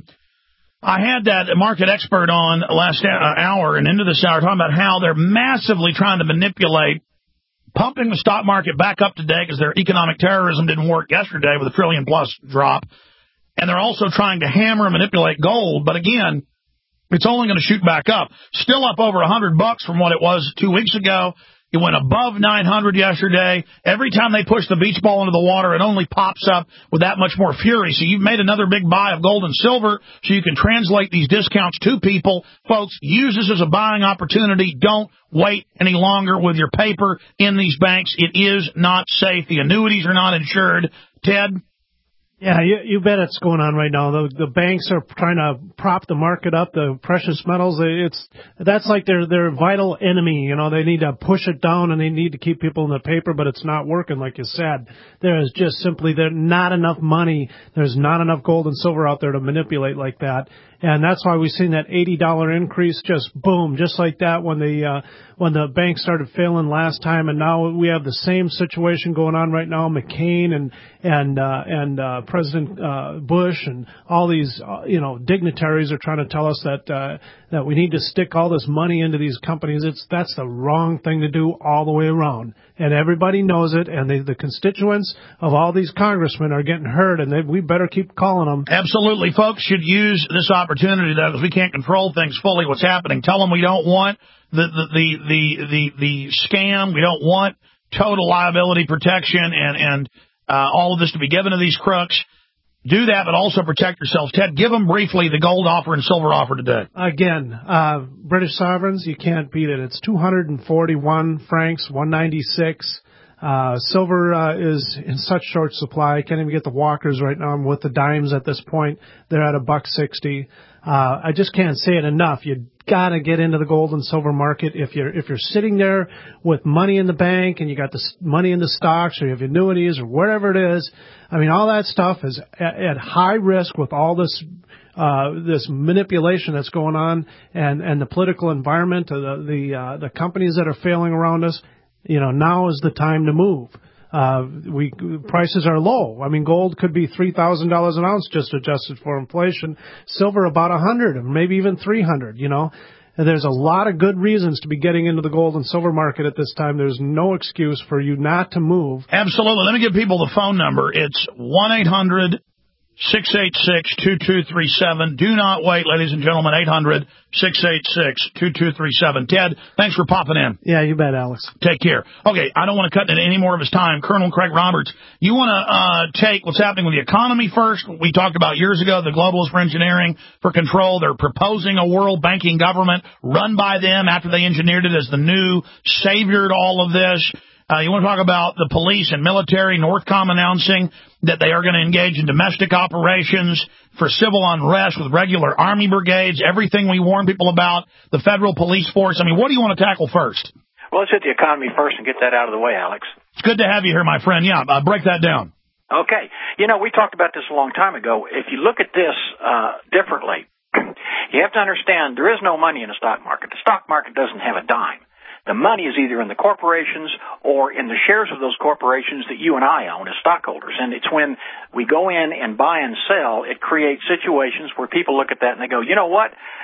I had that market expert on last hour and into this hour talking about how they're massively trying to manipulate pumping the stock market back up today because their economic terrorism didn't work yesterday with a trillion plus drop. And they're also trying to hammer and manipulate gold. But again, it's only going to shoot back up. Still up over a hundred bucks from what it was two weeks ago. It went above nine hundred yesterday. Every time they push the beach ball into the water, it only pops up with that much more fury. So you've made another big buy of gold and silver so you can translate these discounts to people. Folks, use this as a buying opportunity. Don't wait any longer with your paper in these banks. It is not safe. The annuities are not insured. Ted? Yeah, you, you bet it's going on right now. The, the banks are trying to prop the market up, the precious metals. It's that's like their their vital enemy. You know, they need to push it down and they need to keep people in the paper, but it's not working, like you said. There is just simply there's not enough money. There's not enough gold and silver out there to manipulate like that. And that's why we've seen that eighty dollars increase, just boom, just like that when the uh, when the bank started failing last time, and now we have the same situation going on right now. McCain and and uh, and uh, President uh, Bush and all these uh, you know dignitaries are trying to tell us that uh, that we need to stick all this money into these companies. It's that's the wrong thing to do all the way around, and everybody knows it. And they, the constituents of all these congressmen are getting hurt, and they, we better keep calling them. Absolutely, folks should use this opportunity. Opportunity though, because we can't control things fully. What's happening? Tell them we don't want the the the the the, the scam. We don't want total liability protection and and uh, all of this to be given to these crooks. Do that, but also protect yourselves. Ted, give them briefly the gold offer and silver offer today. Again, uh, British sovereigns, you can't beat it. It's two hundred forty-one francs, one ninety-six. Uh, silver uh, is in such short supply. I can't even get the walkers right now. I'm with the dimes at this point. They're at a buck sixty. Uh, I just can't say it enough. You gotta get into the gold and silver market. If you're if you're sitting there with money in the bank and you got the money in the stocks or you have annuities or wherever it is, I mean, all that stuff is at, at high risk with all this uh, this manipulation that's going on and and the political environment, the the uh, the companies that are failing around us. You know, now is the time to move. Uh, we prices are low. I mean, gold could be three thousand dollars an ounce just adjusted for inflation. Silver about a hundred, maybe even three hundred. You know, and there's a lot of good reasons to be getting into the gold and silver market at this time. There's no excuse for you not to move. Absolutely. Let me give people the phone number. It's one eight hundred six eight six two two three seven. Do not wait, ladies and gentlemen. eight hundred six eight six two two three seven. Ted, thanks for popping in. Yeah, you bet, Alex. Take care. Okay, I don't want to cut into any more of his time. Colonel Craig Roberts, you want to uh take what's happening with the economy first? We talked about years ago, the globalists for engineering for control. They're proposing a world banking government run by them after they engineered it as the new savior to all of this. Uh, you want to talk about the police and military, Northcom announcing that they are going to engage in domestic operations for civil unrest with regular Army brigades, everything we warn people about, the federal police force. I mean, what do you want to tackle first? Well, let's hit the economy first and get that out of the way, Alex. It's good to have you here, my friend. Yeah, uh, break that down. Okay. You know, we talked about this a long time ago. If you look at this uh, differently, you have to understand there is no money in the stock market. The stock market doesn't have a dime. The money is either in the corporations or in the shares of those corporations that you and I own as stockholders. And it's when we go in and buy and sell, it creates situations where people look at that and they go, you know what?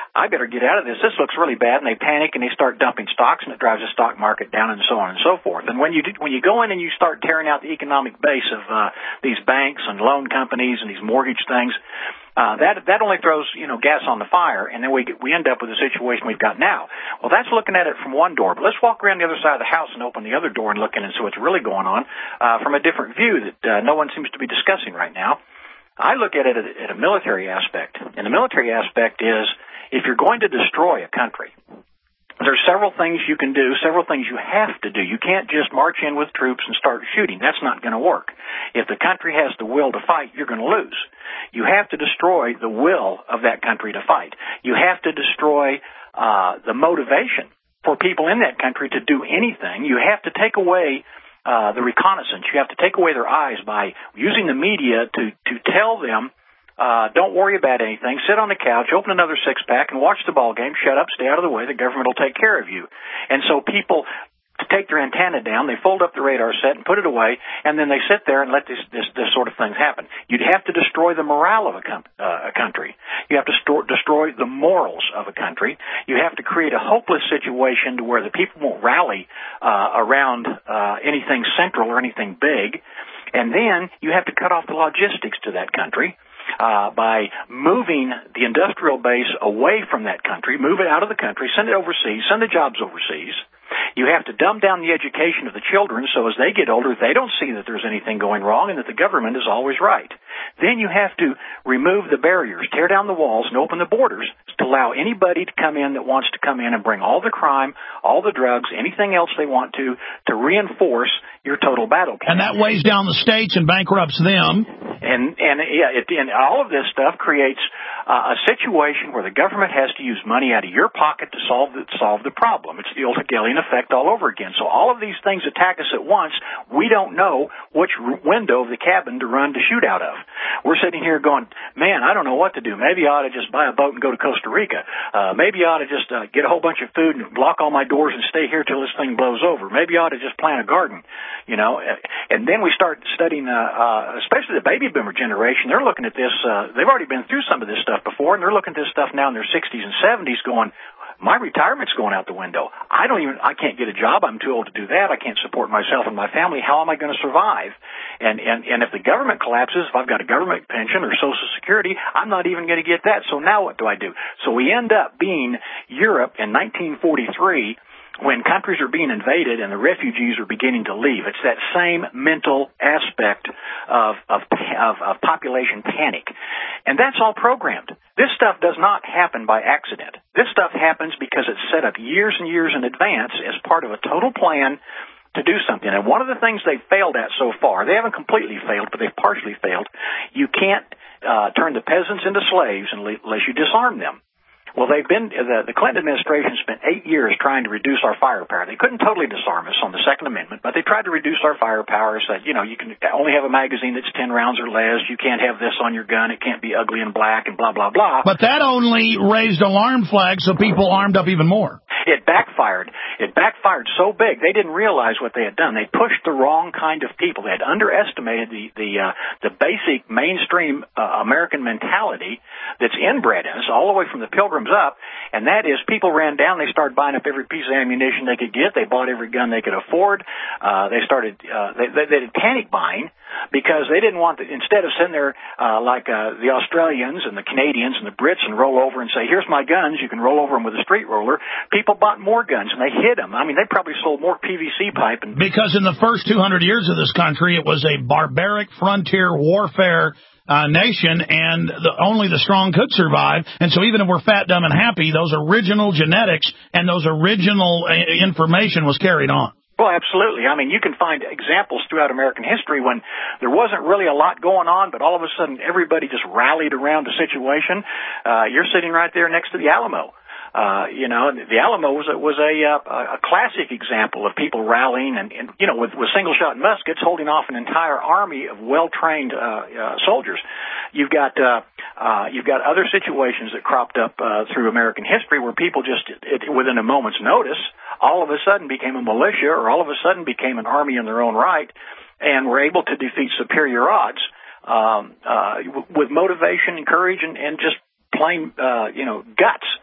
I better get out of this. This looks really bad, and they panic and they start dumping stocks, and it drives the stock market down, and so on and so forth. And when you do, when you go in and you start tearing out the economic base of uh, these banks and loan companies and these mortgage things, uh, that that only throws you know gas on the fire, and then we get, we end up with the situation we've got now. Well, that's looking at it from one door, but let's walk around the other side of the house and open the other door and look in and see what's really going on uh, from a different view that uh, no one seems to be discussing right now. I look at it at a military aspect, and the military aspect is if you're going to destroy a country, there's several things you can do, several things you have to do. You can't just march in with troops and start shooting. That's not going to work. If the country has the will to fight, you're going to lose. You have to destroy the will of that country to fight. You have to destroy uh, the motivation for people in that country to do anything. You have to take away uh, the reconnaissance. You have to take away their eyes by using the media to, to tell them, Uh, don't worry about anything. Sit on the couch, open another six-pack, and watch the ball game. Shut up, stay out of the way. The government will take care of you. And so people take their antenna down, they fold up the radar set and put it away, and then they sit there and let this, this, this sort of things happen. You'd have to destroy the morale of a, com- uh, a country. You have to store, destroy the morals of a country. You have to create a hopeless situation to where the people won't rally uh, around uh, anything central or anything big. And then you have to cut off the logistics to that country. Uh, by moving the industrial base away from that country, move it out of the country, send it overseas, send the jobs overseas. You have to dumb down the education of the children so as they get older, they don't see that there's anything going wrong and that the government is always right. Then you have to remove the barriers, tear down the walls, and open the borders to allow anybody to come in that wants to come in and bring all the crime, all the drugs, anything else they want to, to reinforce your total battle plan. And that weighs down the states and bankrupts them. And, and yeah, it, and all of this stuff creates uh, a situation where the government has to use money out of your pocket to solve the, solve the problem. It's the old Hegelian effect all over again. So all of these things attack us at once. We don't know which r- window of the cabin to run to shoot out of. We're sitting here going, man, I don't know what to do. Maybe I ought to just buy a boat and go to Costa Rica. Uh, maybe I ought to just uh, get a whole bunch of food and block all my doors and stay here till this thing blows over. Maybe I ought to just plant a garden, you know. And then we start studying, uh, uh, especially the baby boomer generation. They're looking at this. Uh, they've already been through some of this stuff before, and they're looking at this stuff now in their sixties and seventies going, my retirement's going out the window. I don't even, I can't get a job. I'm too old to do that. I can't support myself and my family. How am I going to survive? And, and, and if the government collapses, if I've got a government pension or Social Security, I'm not even going to get that. So now what do I do? So we end up being Europe in nineteen forty-three, when countries are being invaded and the refugees are beginning to leave. It's that same mental aspect of, of, of, of population panic. And that's all programmed. This stuff does not happen by accident. This stuff happens because it's set up years and years in advance as part of a total plan to do something. And one of the things they've failed at so far, they haven't completely failed, but they've partially failed. You can't uh, turn the peasants into slaves unless you disarm them. Well, they've been, the, the Clinton administration spent eight years trying to reduce our firepower. They couldn't totally disarm us on the Second Amendment, but they tried to reduce our firepower, said, you know, you can only have a magazine that's ten rounds or less. You can't have this on your gun. It can't be ugly and black and blah, blah, blah. But that only raised alarm flags so people armed up even more. It backfired. It backfired so big they didn't realize what they had done. They pushed the wrong kind of people. They had underestimated the the uh, the basic mainstream uh, American mentality that's inbred in us, all the way from the Pilgrims up, and that is people ran down. They started buying up every piece of ammunition they could get. They bought every gun they could afford. Uh, they started uh, they, they, they did panic buying because they didn't want the, instead of sitting there uh, like uh, the Australians and the Canadians and the Brits and roll over and say, here's my guns, you can roll over them with a street roller. People bought more guns and they hid them. I mean, they probably sold more P V C pipe. And because in the first two hundred years of this country, it was a barbaric frontier warfare uh, nation, and the, only the strong could survive. And so even if we're fat, dumb, and happy, those original genetics and those original uh, information was carried on. Well, absolutely. I mean, you can find examples throughout American history when there wasn't really a lot going on, but all of a sudden everybody just rallied around the situation. Uh, you're sitting right there next to the Alamo. Uh, you know, the Alamo was a, was a, uh, a classic example of people rallying and, and you know, with, with single-shot muskets holding off an entire army of well-trained uh, uh, soldiers. You've got uh, uh, you've got other situations that cropped up uh, through American history where people just, it, within a moment's notice, all of a sudden became a militia or all of a sudden became an army in their own right and were able to defeat superior odds um, uh, with motivation and courage and, and just plain, uh, you know, guts.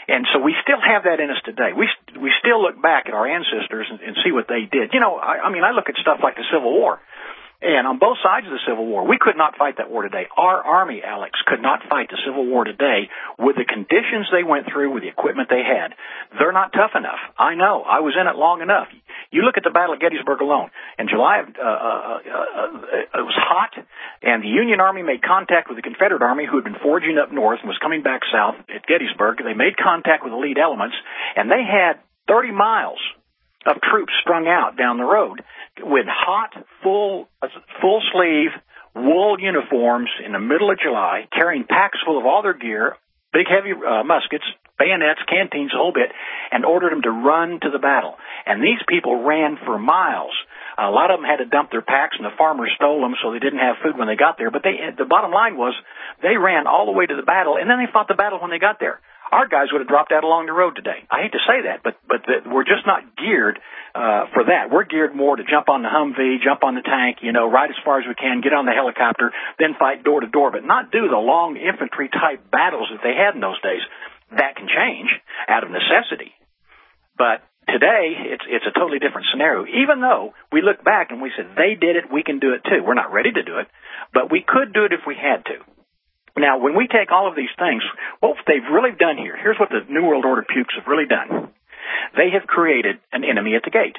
And so we still have that in us today. We we still look back at our ancestors and, and see what they did. You know, I, I mean, I look at stuff like the Civil War. And on both sides of the Civil War, we could not fight that war today. Our Army, Alex, could not fight the Civil War today with the conditions they went through, with the equipment they had. They're not tough enough. I know. I was in it long enough. You look at the Battle of Gettysburg alone. In July, uh, uh, uh, it was hot, and the Union Army made contact with the Confederate Army, who had been forging up north and was coming back south at Gettysburg. They made contact with the lead elements, and they had thirty miles of troops strung out down the road with hot, full, full sleeve wool uniforms in the middle of July, carrying packs full of all their gear, big heavy uh, muskets, bayonets, canteens, a whole bit, and ordered them to run to the battle. And these people ran for miles. A lot of them had to dump their packs, and the farmers stole them, so they didn't have food when they got there. But they, the bottom line was they ran all the way to the battle, and then they fought the battle when they got there. Our guys would have dropped out along the road today. I hate to say that, but but the, we're just not geared uh, for that. We're geared more to jump on the Humvee, jump on the tank, you know, ride as far as we can, get on the helicopter, then fight door to door, but not do the long infantry-type battles that they had in those days. That can change out of necessity. But today, it's it's a totally different scenario. Even though we look back and we said, they did it, we can do it too. We're not ready to do it, but we could do it if we had to. Now, when we take all of these things, what they've really done here, here's what the New World Order pukes have really done. They have created an enemy at the gate.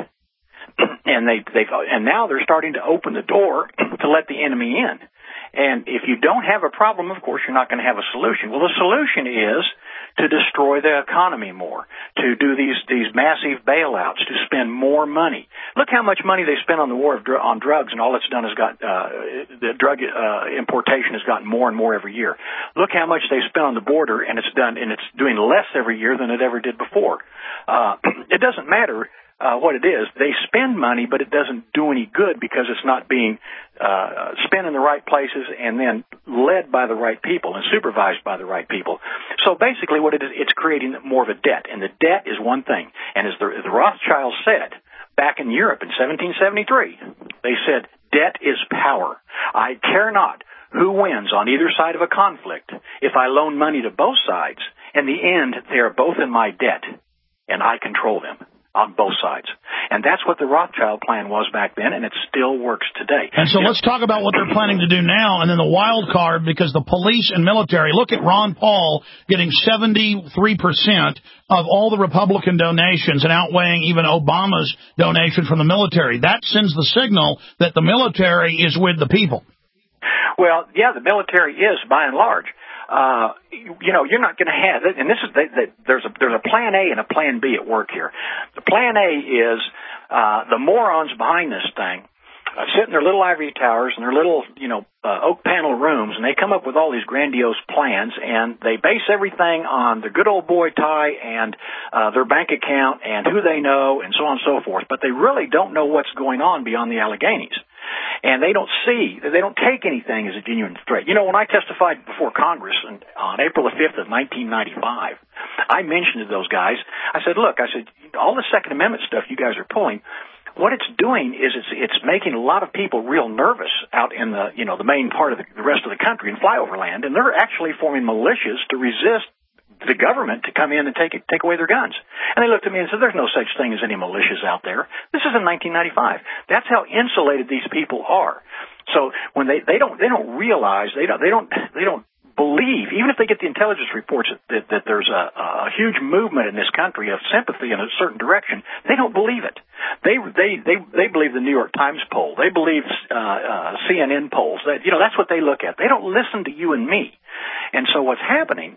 And they, they've, and now they're starting to open the door to let the enemy in. And if you don't have a problem, of course, you're not going to have a solution. Well, the solution is to destroy the economy more, to do these these massive bailouts, to spend more money. Look how much money they spend on the war of dr- on drugs, and all it's done is got uh, the drug uh, importation has gotten more and more every year. Look how much they spend on the border, and it's done, and it's doing less every year than it ever did before. Uh, it doesn't matter Uh, what it is. They spend money, but it doesn't do any good because it's not being uh, spent in the right places and then led by the right people and supervised by the right people. So basically what it is, it's creating more of a debt, and the debt is one thing. And as the, the Rothschilds said back in Europe in seventeen seventy-three, they said, debt is power. I care not who wins on either side of a conflict. If I loan money to both sides, in the end, they are both in my debt, and I control them on both sides. And that's what the Rothschild plan was back then, and it still works today. And so let's talk about what they're planning to do now, and then the wild card, because the police and military, look at Ron Paul getting seventy-three percent of all the Republican donations and outweighing even Obama's donation from the military. That sends the signal that the military is with the people. Well, yeah, the military is, by and large. Uh, you, you know, you're not going to have it, and this is the, the, there's a there's a plan A and a plan B at work here. The plan A is uh, the morons behind this thing uh, sit in their little ivory towers and their little, you know, uh, oak panel rooms, and they come up with all these grandiose plans, and they base everything on the good old boy tie and uh, their bank account and who they know and so on and so forth. But they really don't know what's going on beyond the Alleghenies. And they don't see, they don't take anything as a genuine threat. You know, when I testified before Congress on April the fifth of nineteen ninety-five, I mentioned to those guys, I said, look, I said, all the Second Amendment stuff you guys are pulling, what it's doing is it's it's making a lot of people real nervous out in the, you know, the main part of the, the rest of the country in flyover land, and they're actually forming militias to resist the government to come in and take it, take away their guns. And they looked at me and said, there's no such thing as any militias out there. This is in nineteen ninety-five. That's how insulated these people are. So when they, they don't, they don't realize, they don't, they don't, they don't believe, even if they get the intelligence reports that, that, that there's a, a huge movement in this country of sympathy in a certain direction, they don't believe it. They, they, they, they believe the New York Times poll. They believe, uh, uh, C N N polls. That, you know, that's what they look at. They don't listen to you and me. And so what's happening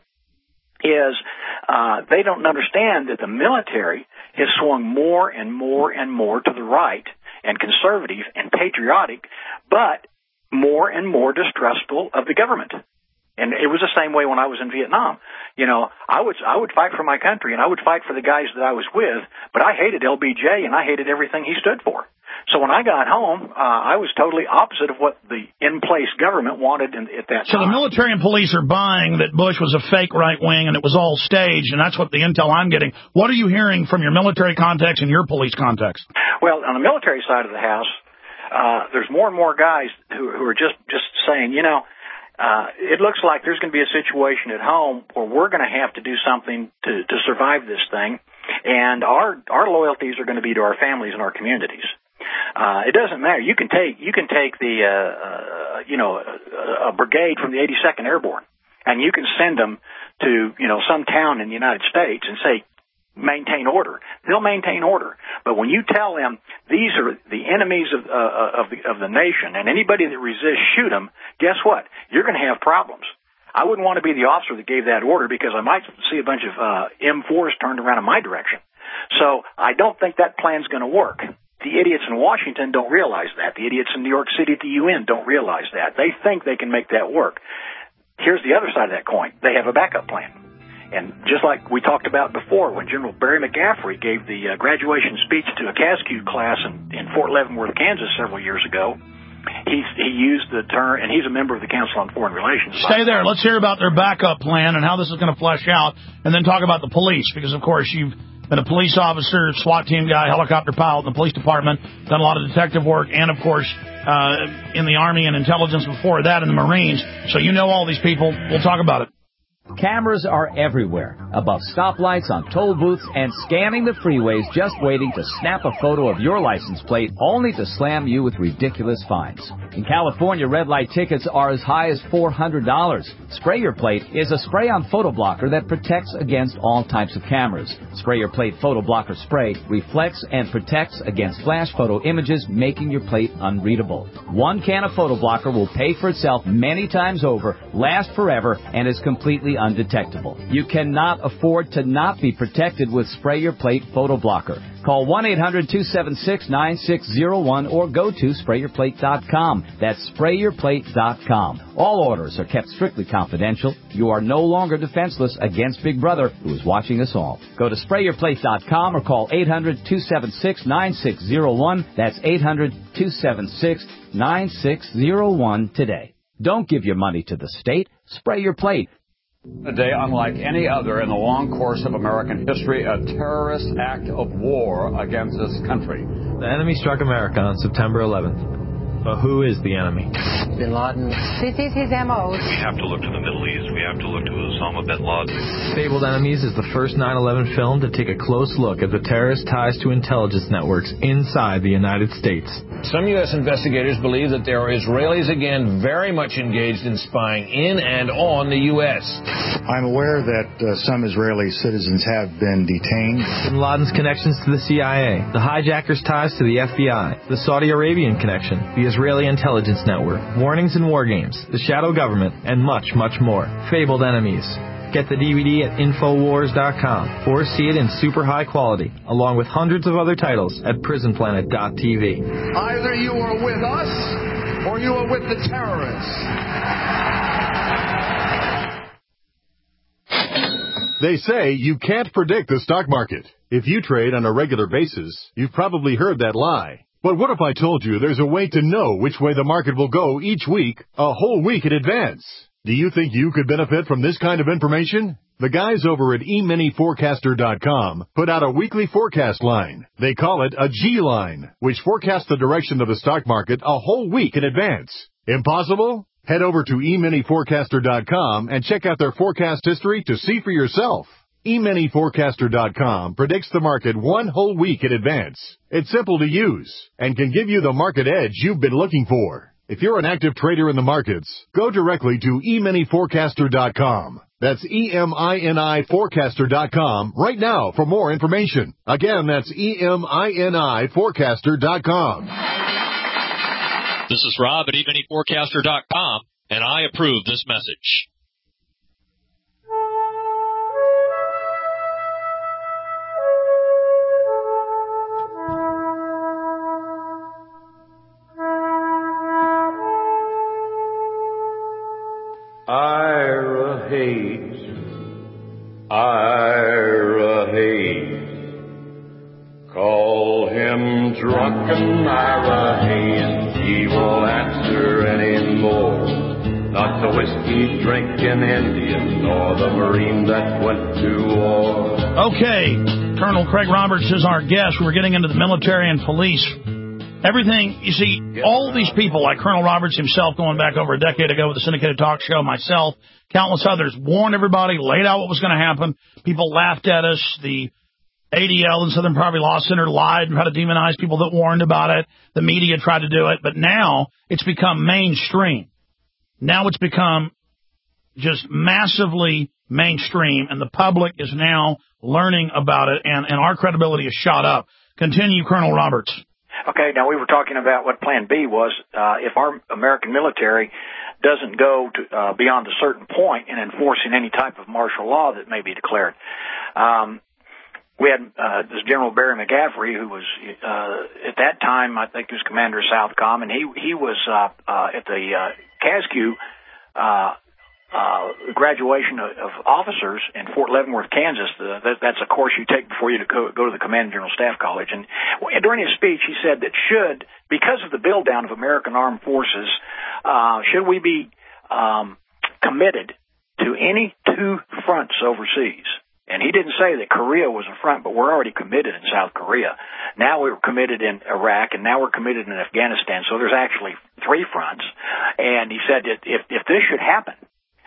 is uh, they don't understand that the military has swung more and more and more to the right and conservative and patriotic, but more and more distrustful of the government. And it was the same way when I was in Vietnam. You know, I would I would fight for my country, and I would fight for the guys that I was with, but I hated L B J, and I hated everything he stood for. So when I got home, uh, I was totally opposite of what the in-place government wanted in, at that so time. So the military and police are buying that Bush was a fake right wing and it was all staged, and that's what the intel I'm getting. What are you hearing from your military contacts and your police contacts? Well, on the military side of the house, uh, there's more and more guys who, who are just, just saying, you know, uh, it looks like there's going to be a situation at home where we're going to have to do something to, to survive this thing, and our our loyalties are going to be to our families and our communities. Uh, it doesn't matter. You can take you can take the uh, uh, you know a, a brigade from the eighty-second Airborne, and you can send them to you know some town in the United States and say, maintain order. They'll maintain order. But when you tell them these are the enemies of, uh, of, the, of the nation, and anybody that resists, shoot them, guess what? You're going to have problems. I wouldn't want to be the officer that gave that order because I might see a bunch of uh, M fours turned around in my direction. So I don't think that plan's going to work. The idiots in Washington don't realize that. The idiots in New York City at the U N don't realize that. They think they can make that work. Here's the other side of that coin. They have a backup plan. And just like we talked about before, when General Barry McGaffrey gave the uh, graduation speech to a C A S Q class in, in Fort Leavenworth, Kansas several years ago, he, he used the term, and he's a member of the Council on Foreign Relations. Stay there. Let's hear about their backup plan and how this is going to flesh out, and then talk about the police, because, of course, you've been a police officer, SWAT team guy, helicopter pilot in the police department, done a lot of detective work, and, of course, uh, in the Army and intelligence before that in the Marines. So you know all these people. We'll talk about it. Cameras are everywhere, above stoplights, on toll booths, and scanning the freeways just waiting to snap a photo of your license plate only to slam you with ridiculous fines. In California, red light tickets are as high as four hundred dollars. Spray Your Plate is a spray-on photo blocker that protects against all types of cameras. Spray Your Plate photo blocker spray reflects and protects against flash photo images, making your plate unreadable. One can of photo blocker will pay for itself many times over, last forever, and is completely undetectable. You cannot afford to not be protected with Spray Your Plate photo blocker. Call one eight hundred two seven six nine six zero one or go to spray your plate dot com. That's spray your plate dot com. All orders are kept strictly confidential. You are no longer defenseless against Big Brother, who is watching us all. Go to spray your plate dot com or call eight hundred two seven six nine six zero one. That's eight hundred two seven six nine six zero one today. Don't give your money to the state. Spray Your Plate. A day unlike any other in the long course of American history, a terrorist act of war against this country. The enemy struck America on September eleventh. But who is the enemy? Bin Laden. This is his M O. We have to look to the Middle East. We have to look to Osama bin Laden. Fabled Enemies is the first nine eleven film to take a close look at the terrorist ties to intelligence networks inside the United States. Some U S investigators believe that there are Israelis again very much engaged in spying in and on the U S. I'm aware that uh, some Israeli citizens have been detained. Bin Laden's connections to the C I A, the hijackers' ties to the F B I, the Saudi Arabian connection, the Israeli intelligence network, warnings and war games, the shadow government, and much, much more. Fabled Enemies. Get the D V D at infowars dot com or see it in super high quality, along with hundreds of other titles at prison planet dot t v. Either you are with us or you are with the terrorists. They say you can't predict the stock market. If you trade on a regular basis, you've probably heard that lie. But what if I told you there's a way to know which way the market will go each week, a whole week in advance? Do you think you could benefit from this kind of information? The guys over at e mini forecaster dot com put out a weekly forecast line. They call it a G-line, which forecasts the direction of the stock market a whole week in advance. Impossible? Head over to e mini forecaster dot com and check out their forecast history to see for yourself. e mini forecaster dot com predicts the market one whole week in advance. It's simple to use and can give you the market edge you've been looking for. If you're an active trader in the markets, go directly to e mini forecaster dot com. That's E M I N I forecaster dot com right now for more information. Again, that's E M I N I forecaster dot com. This is Rob at e mini forecaster dot com, and I approve this message. Ira Hayes, Ira Hayes, call him drunken Ira Hayes, he won't answer anymore. Not the whiskey drinking Indian, nor the Marine that went to war. Okay, Colonel Craig Roberts is our guest. We're getting into the military and police Everything, you see, all these people, like Colonel Roberts himself going back over a decade ago with the syndicated talk show, myself, countless others, warned everybody, laid out what was going to happen. People laughed at us. The A D L and Southern Poverty Law Center lied and tried to demonize people that warned about it. The media tried to do it. But now it's become mainstream. Now it's become just massively mainstream, and the public is now learning about it, and, and our credibility is shot up. Continue, Colonel Roberts. Okay, now we were talking about what Plan B was. Uh, if our American military doesn't go to, uh, beyond a certain point in enforcing any type of martial law that may be declared. Um, we had uh, this General Barry McGaffrey, who was uh, at that time, I think, he was commander of Southcom, and he he was uh, uh, at the uh, C A S Q uh, uh, graduation of, of officers in Fort Leavenworth, Kansas. The, that, that's a course you take before you to go, go to the Command General Staff College. And during his speech, he said that should, because of the build down of American armed forces, uh, should we be um, committed to any two fronts overseas. And he didn't say that Korea was a front, but we're already committed in South Korea. Now we're committed in Iraq, and now we're committed in Afghanistan. So there's actually three fronts. And he said that if, if this should happen,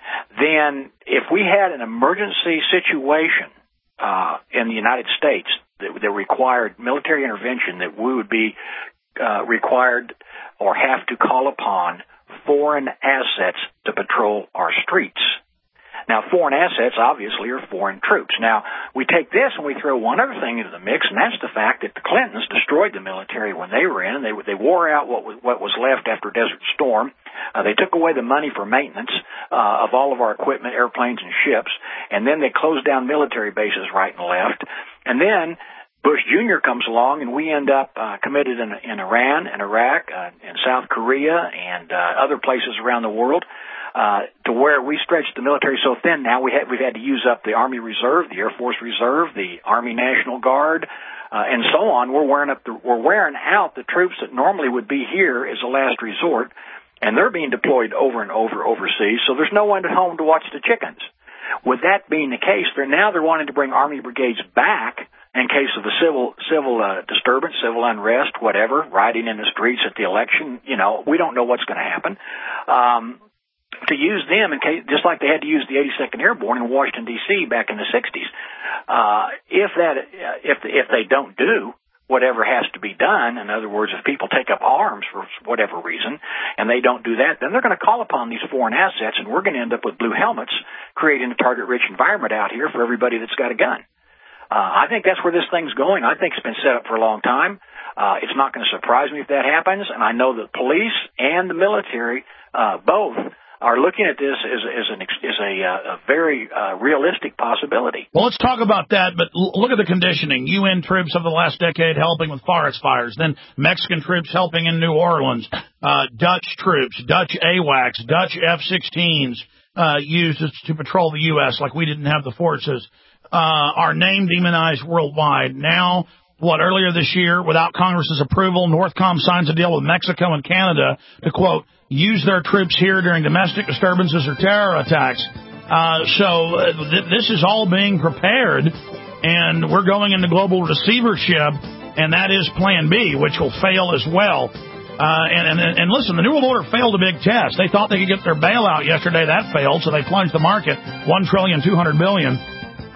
then if we had an emergency situation uh, in the United States that, that required military intervention, that we would be uh, required or have to call upon foreign assets to patrol our streets. Now, foreign assets, obviously, are foreign troops. Now, we take this and we throw one other thing into the mix, and that's the fact that the Clintons destroyed the military when they were in, and they, they wore out what was, what was left after Desert Storm. Uh, they took away the money for maintenance uh, of all of our equipment, airplanes and ships, and then they closed down military bases right and left. And then Bush Junior comes along, and we end up uh, committed in, in Iran and Iraq uh, and South Korea and uh, other places around the world. Uh, to where we stretched the military so thin now we had, we've had to use up the Army Reserve, the Air Force Reserve, the Army National Guard, uh, and so on. We're wearing up the, we're wearing out the troops that normally would be here as a last resort, and they're being deployed over and over overseas, so there's no one at home to watch the chickens. With that being the case, they're now they're wanting to bring Army brigades back in case of a civil civil uh, disturbance, civil unrest, whatever, rioting in the streets at the election. You know, we don't know what's going to happen. Um, to use them in case, just like they had to use the eighty-second Airborne in Washington, D C back in the sixties. Uh, if that, if, if they don't do whatever has to be done, in other words, if people take up arms for whatever reason, and they don't do that, then they're going to call upon these foreign assets, and we're going to end up with blue helmets, creating a target-rich environment out here for everybody that's got a gun. Uh, I think that's where this thing's going. I think it's been set up for a long time. Uh, it's not going to surprise me if that happens, and I know that police and the military, uh, both, are looking at this as, as, an, as a, uh, a very uh, realistic possibility. Well, let's talk about that, but l- look at the conditioning. U N troops over the last decade helping with forest fires, then Mexican troops helping in New Orleans, uh, Dutch troops, Dutch AWACS, Dutch F sixteens uh, used to patrol the U S like we didn't have the forces. Uh, our name demonized worldwide. Now, what, earlier this year, without Congress's approval, Northcom signs a deal with Mexico and Canada to, quote, use their troops here during domestic disturbances or terror attacks. Uh, so uh, th- this is all being prepared, and we're going into global receivership, and that is Plan B, which will fail as well. Uh, and, and, and listen, the New World Order failed a big test. They thought they could get their bailout yesterday. That failed, so they plunged the market one trillion two hundred billion dollars.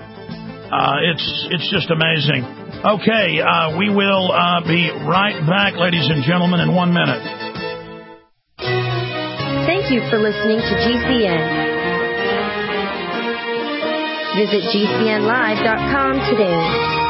Uh, it's it's just amazing. Okay, uh, we will uh, be right back, ladies and gentlemen, in one minute. Thank you for listening to G C N. Visit G C N live dot com today.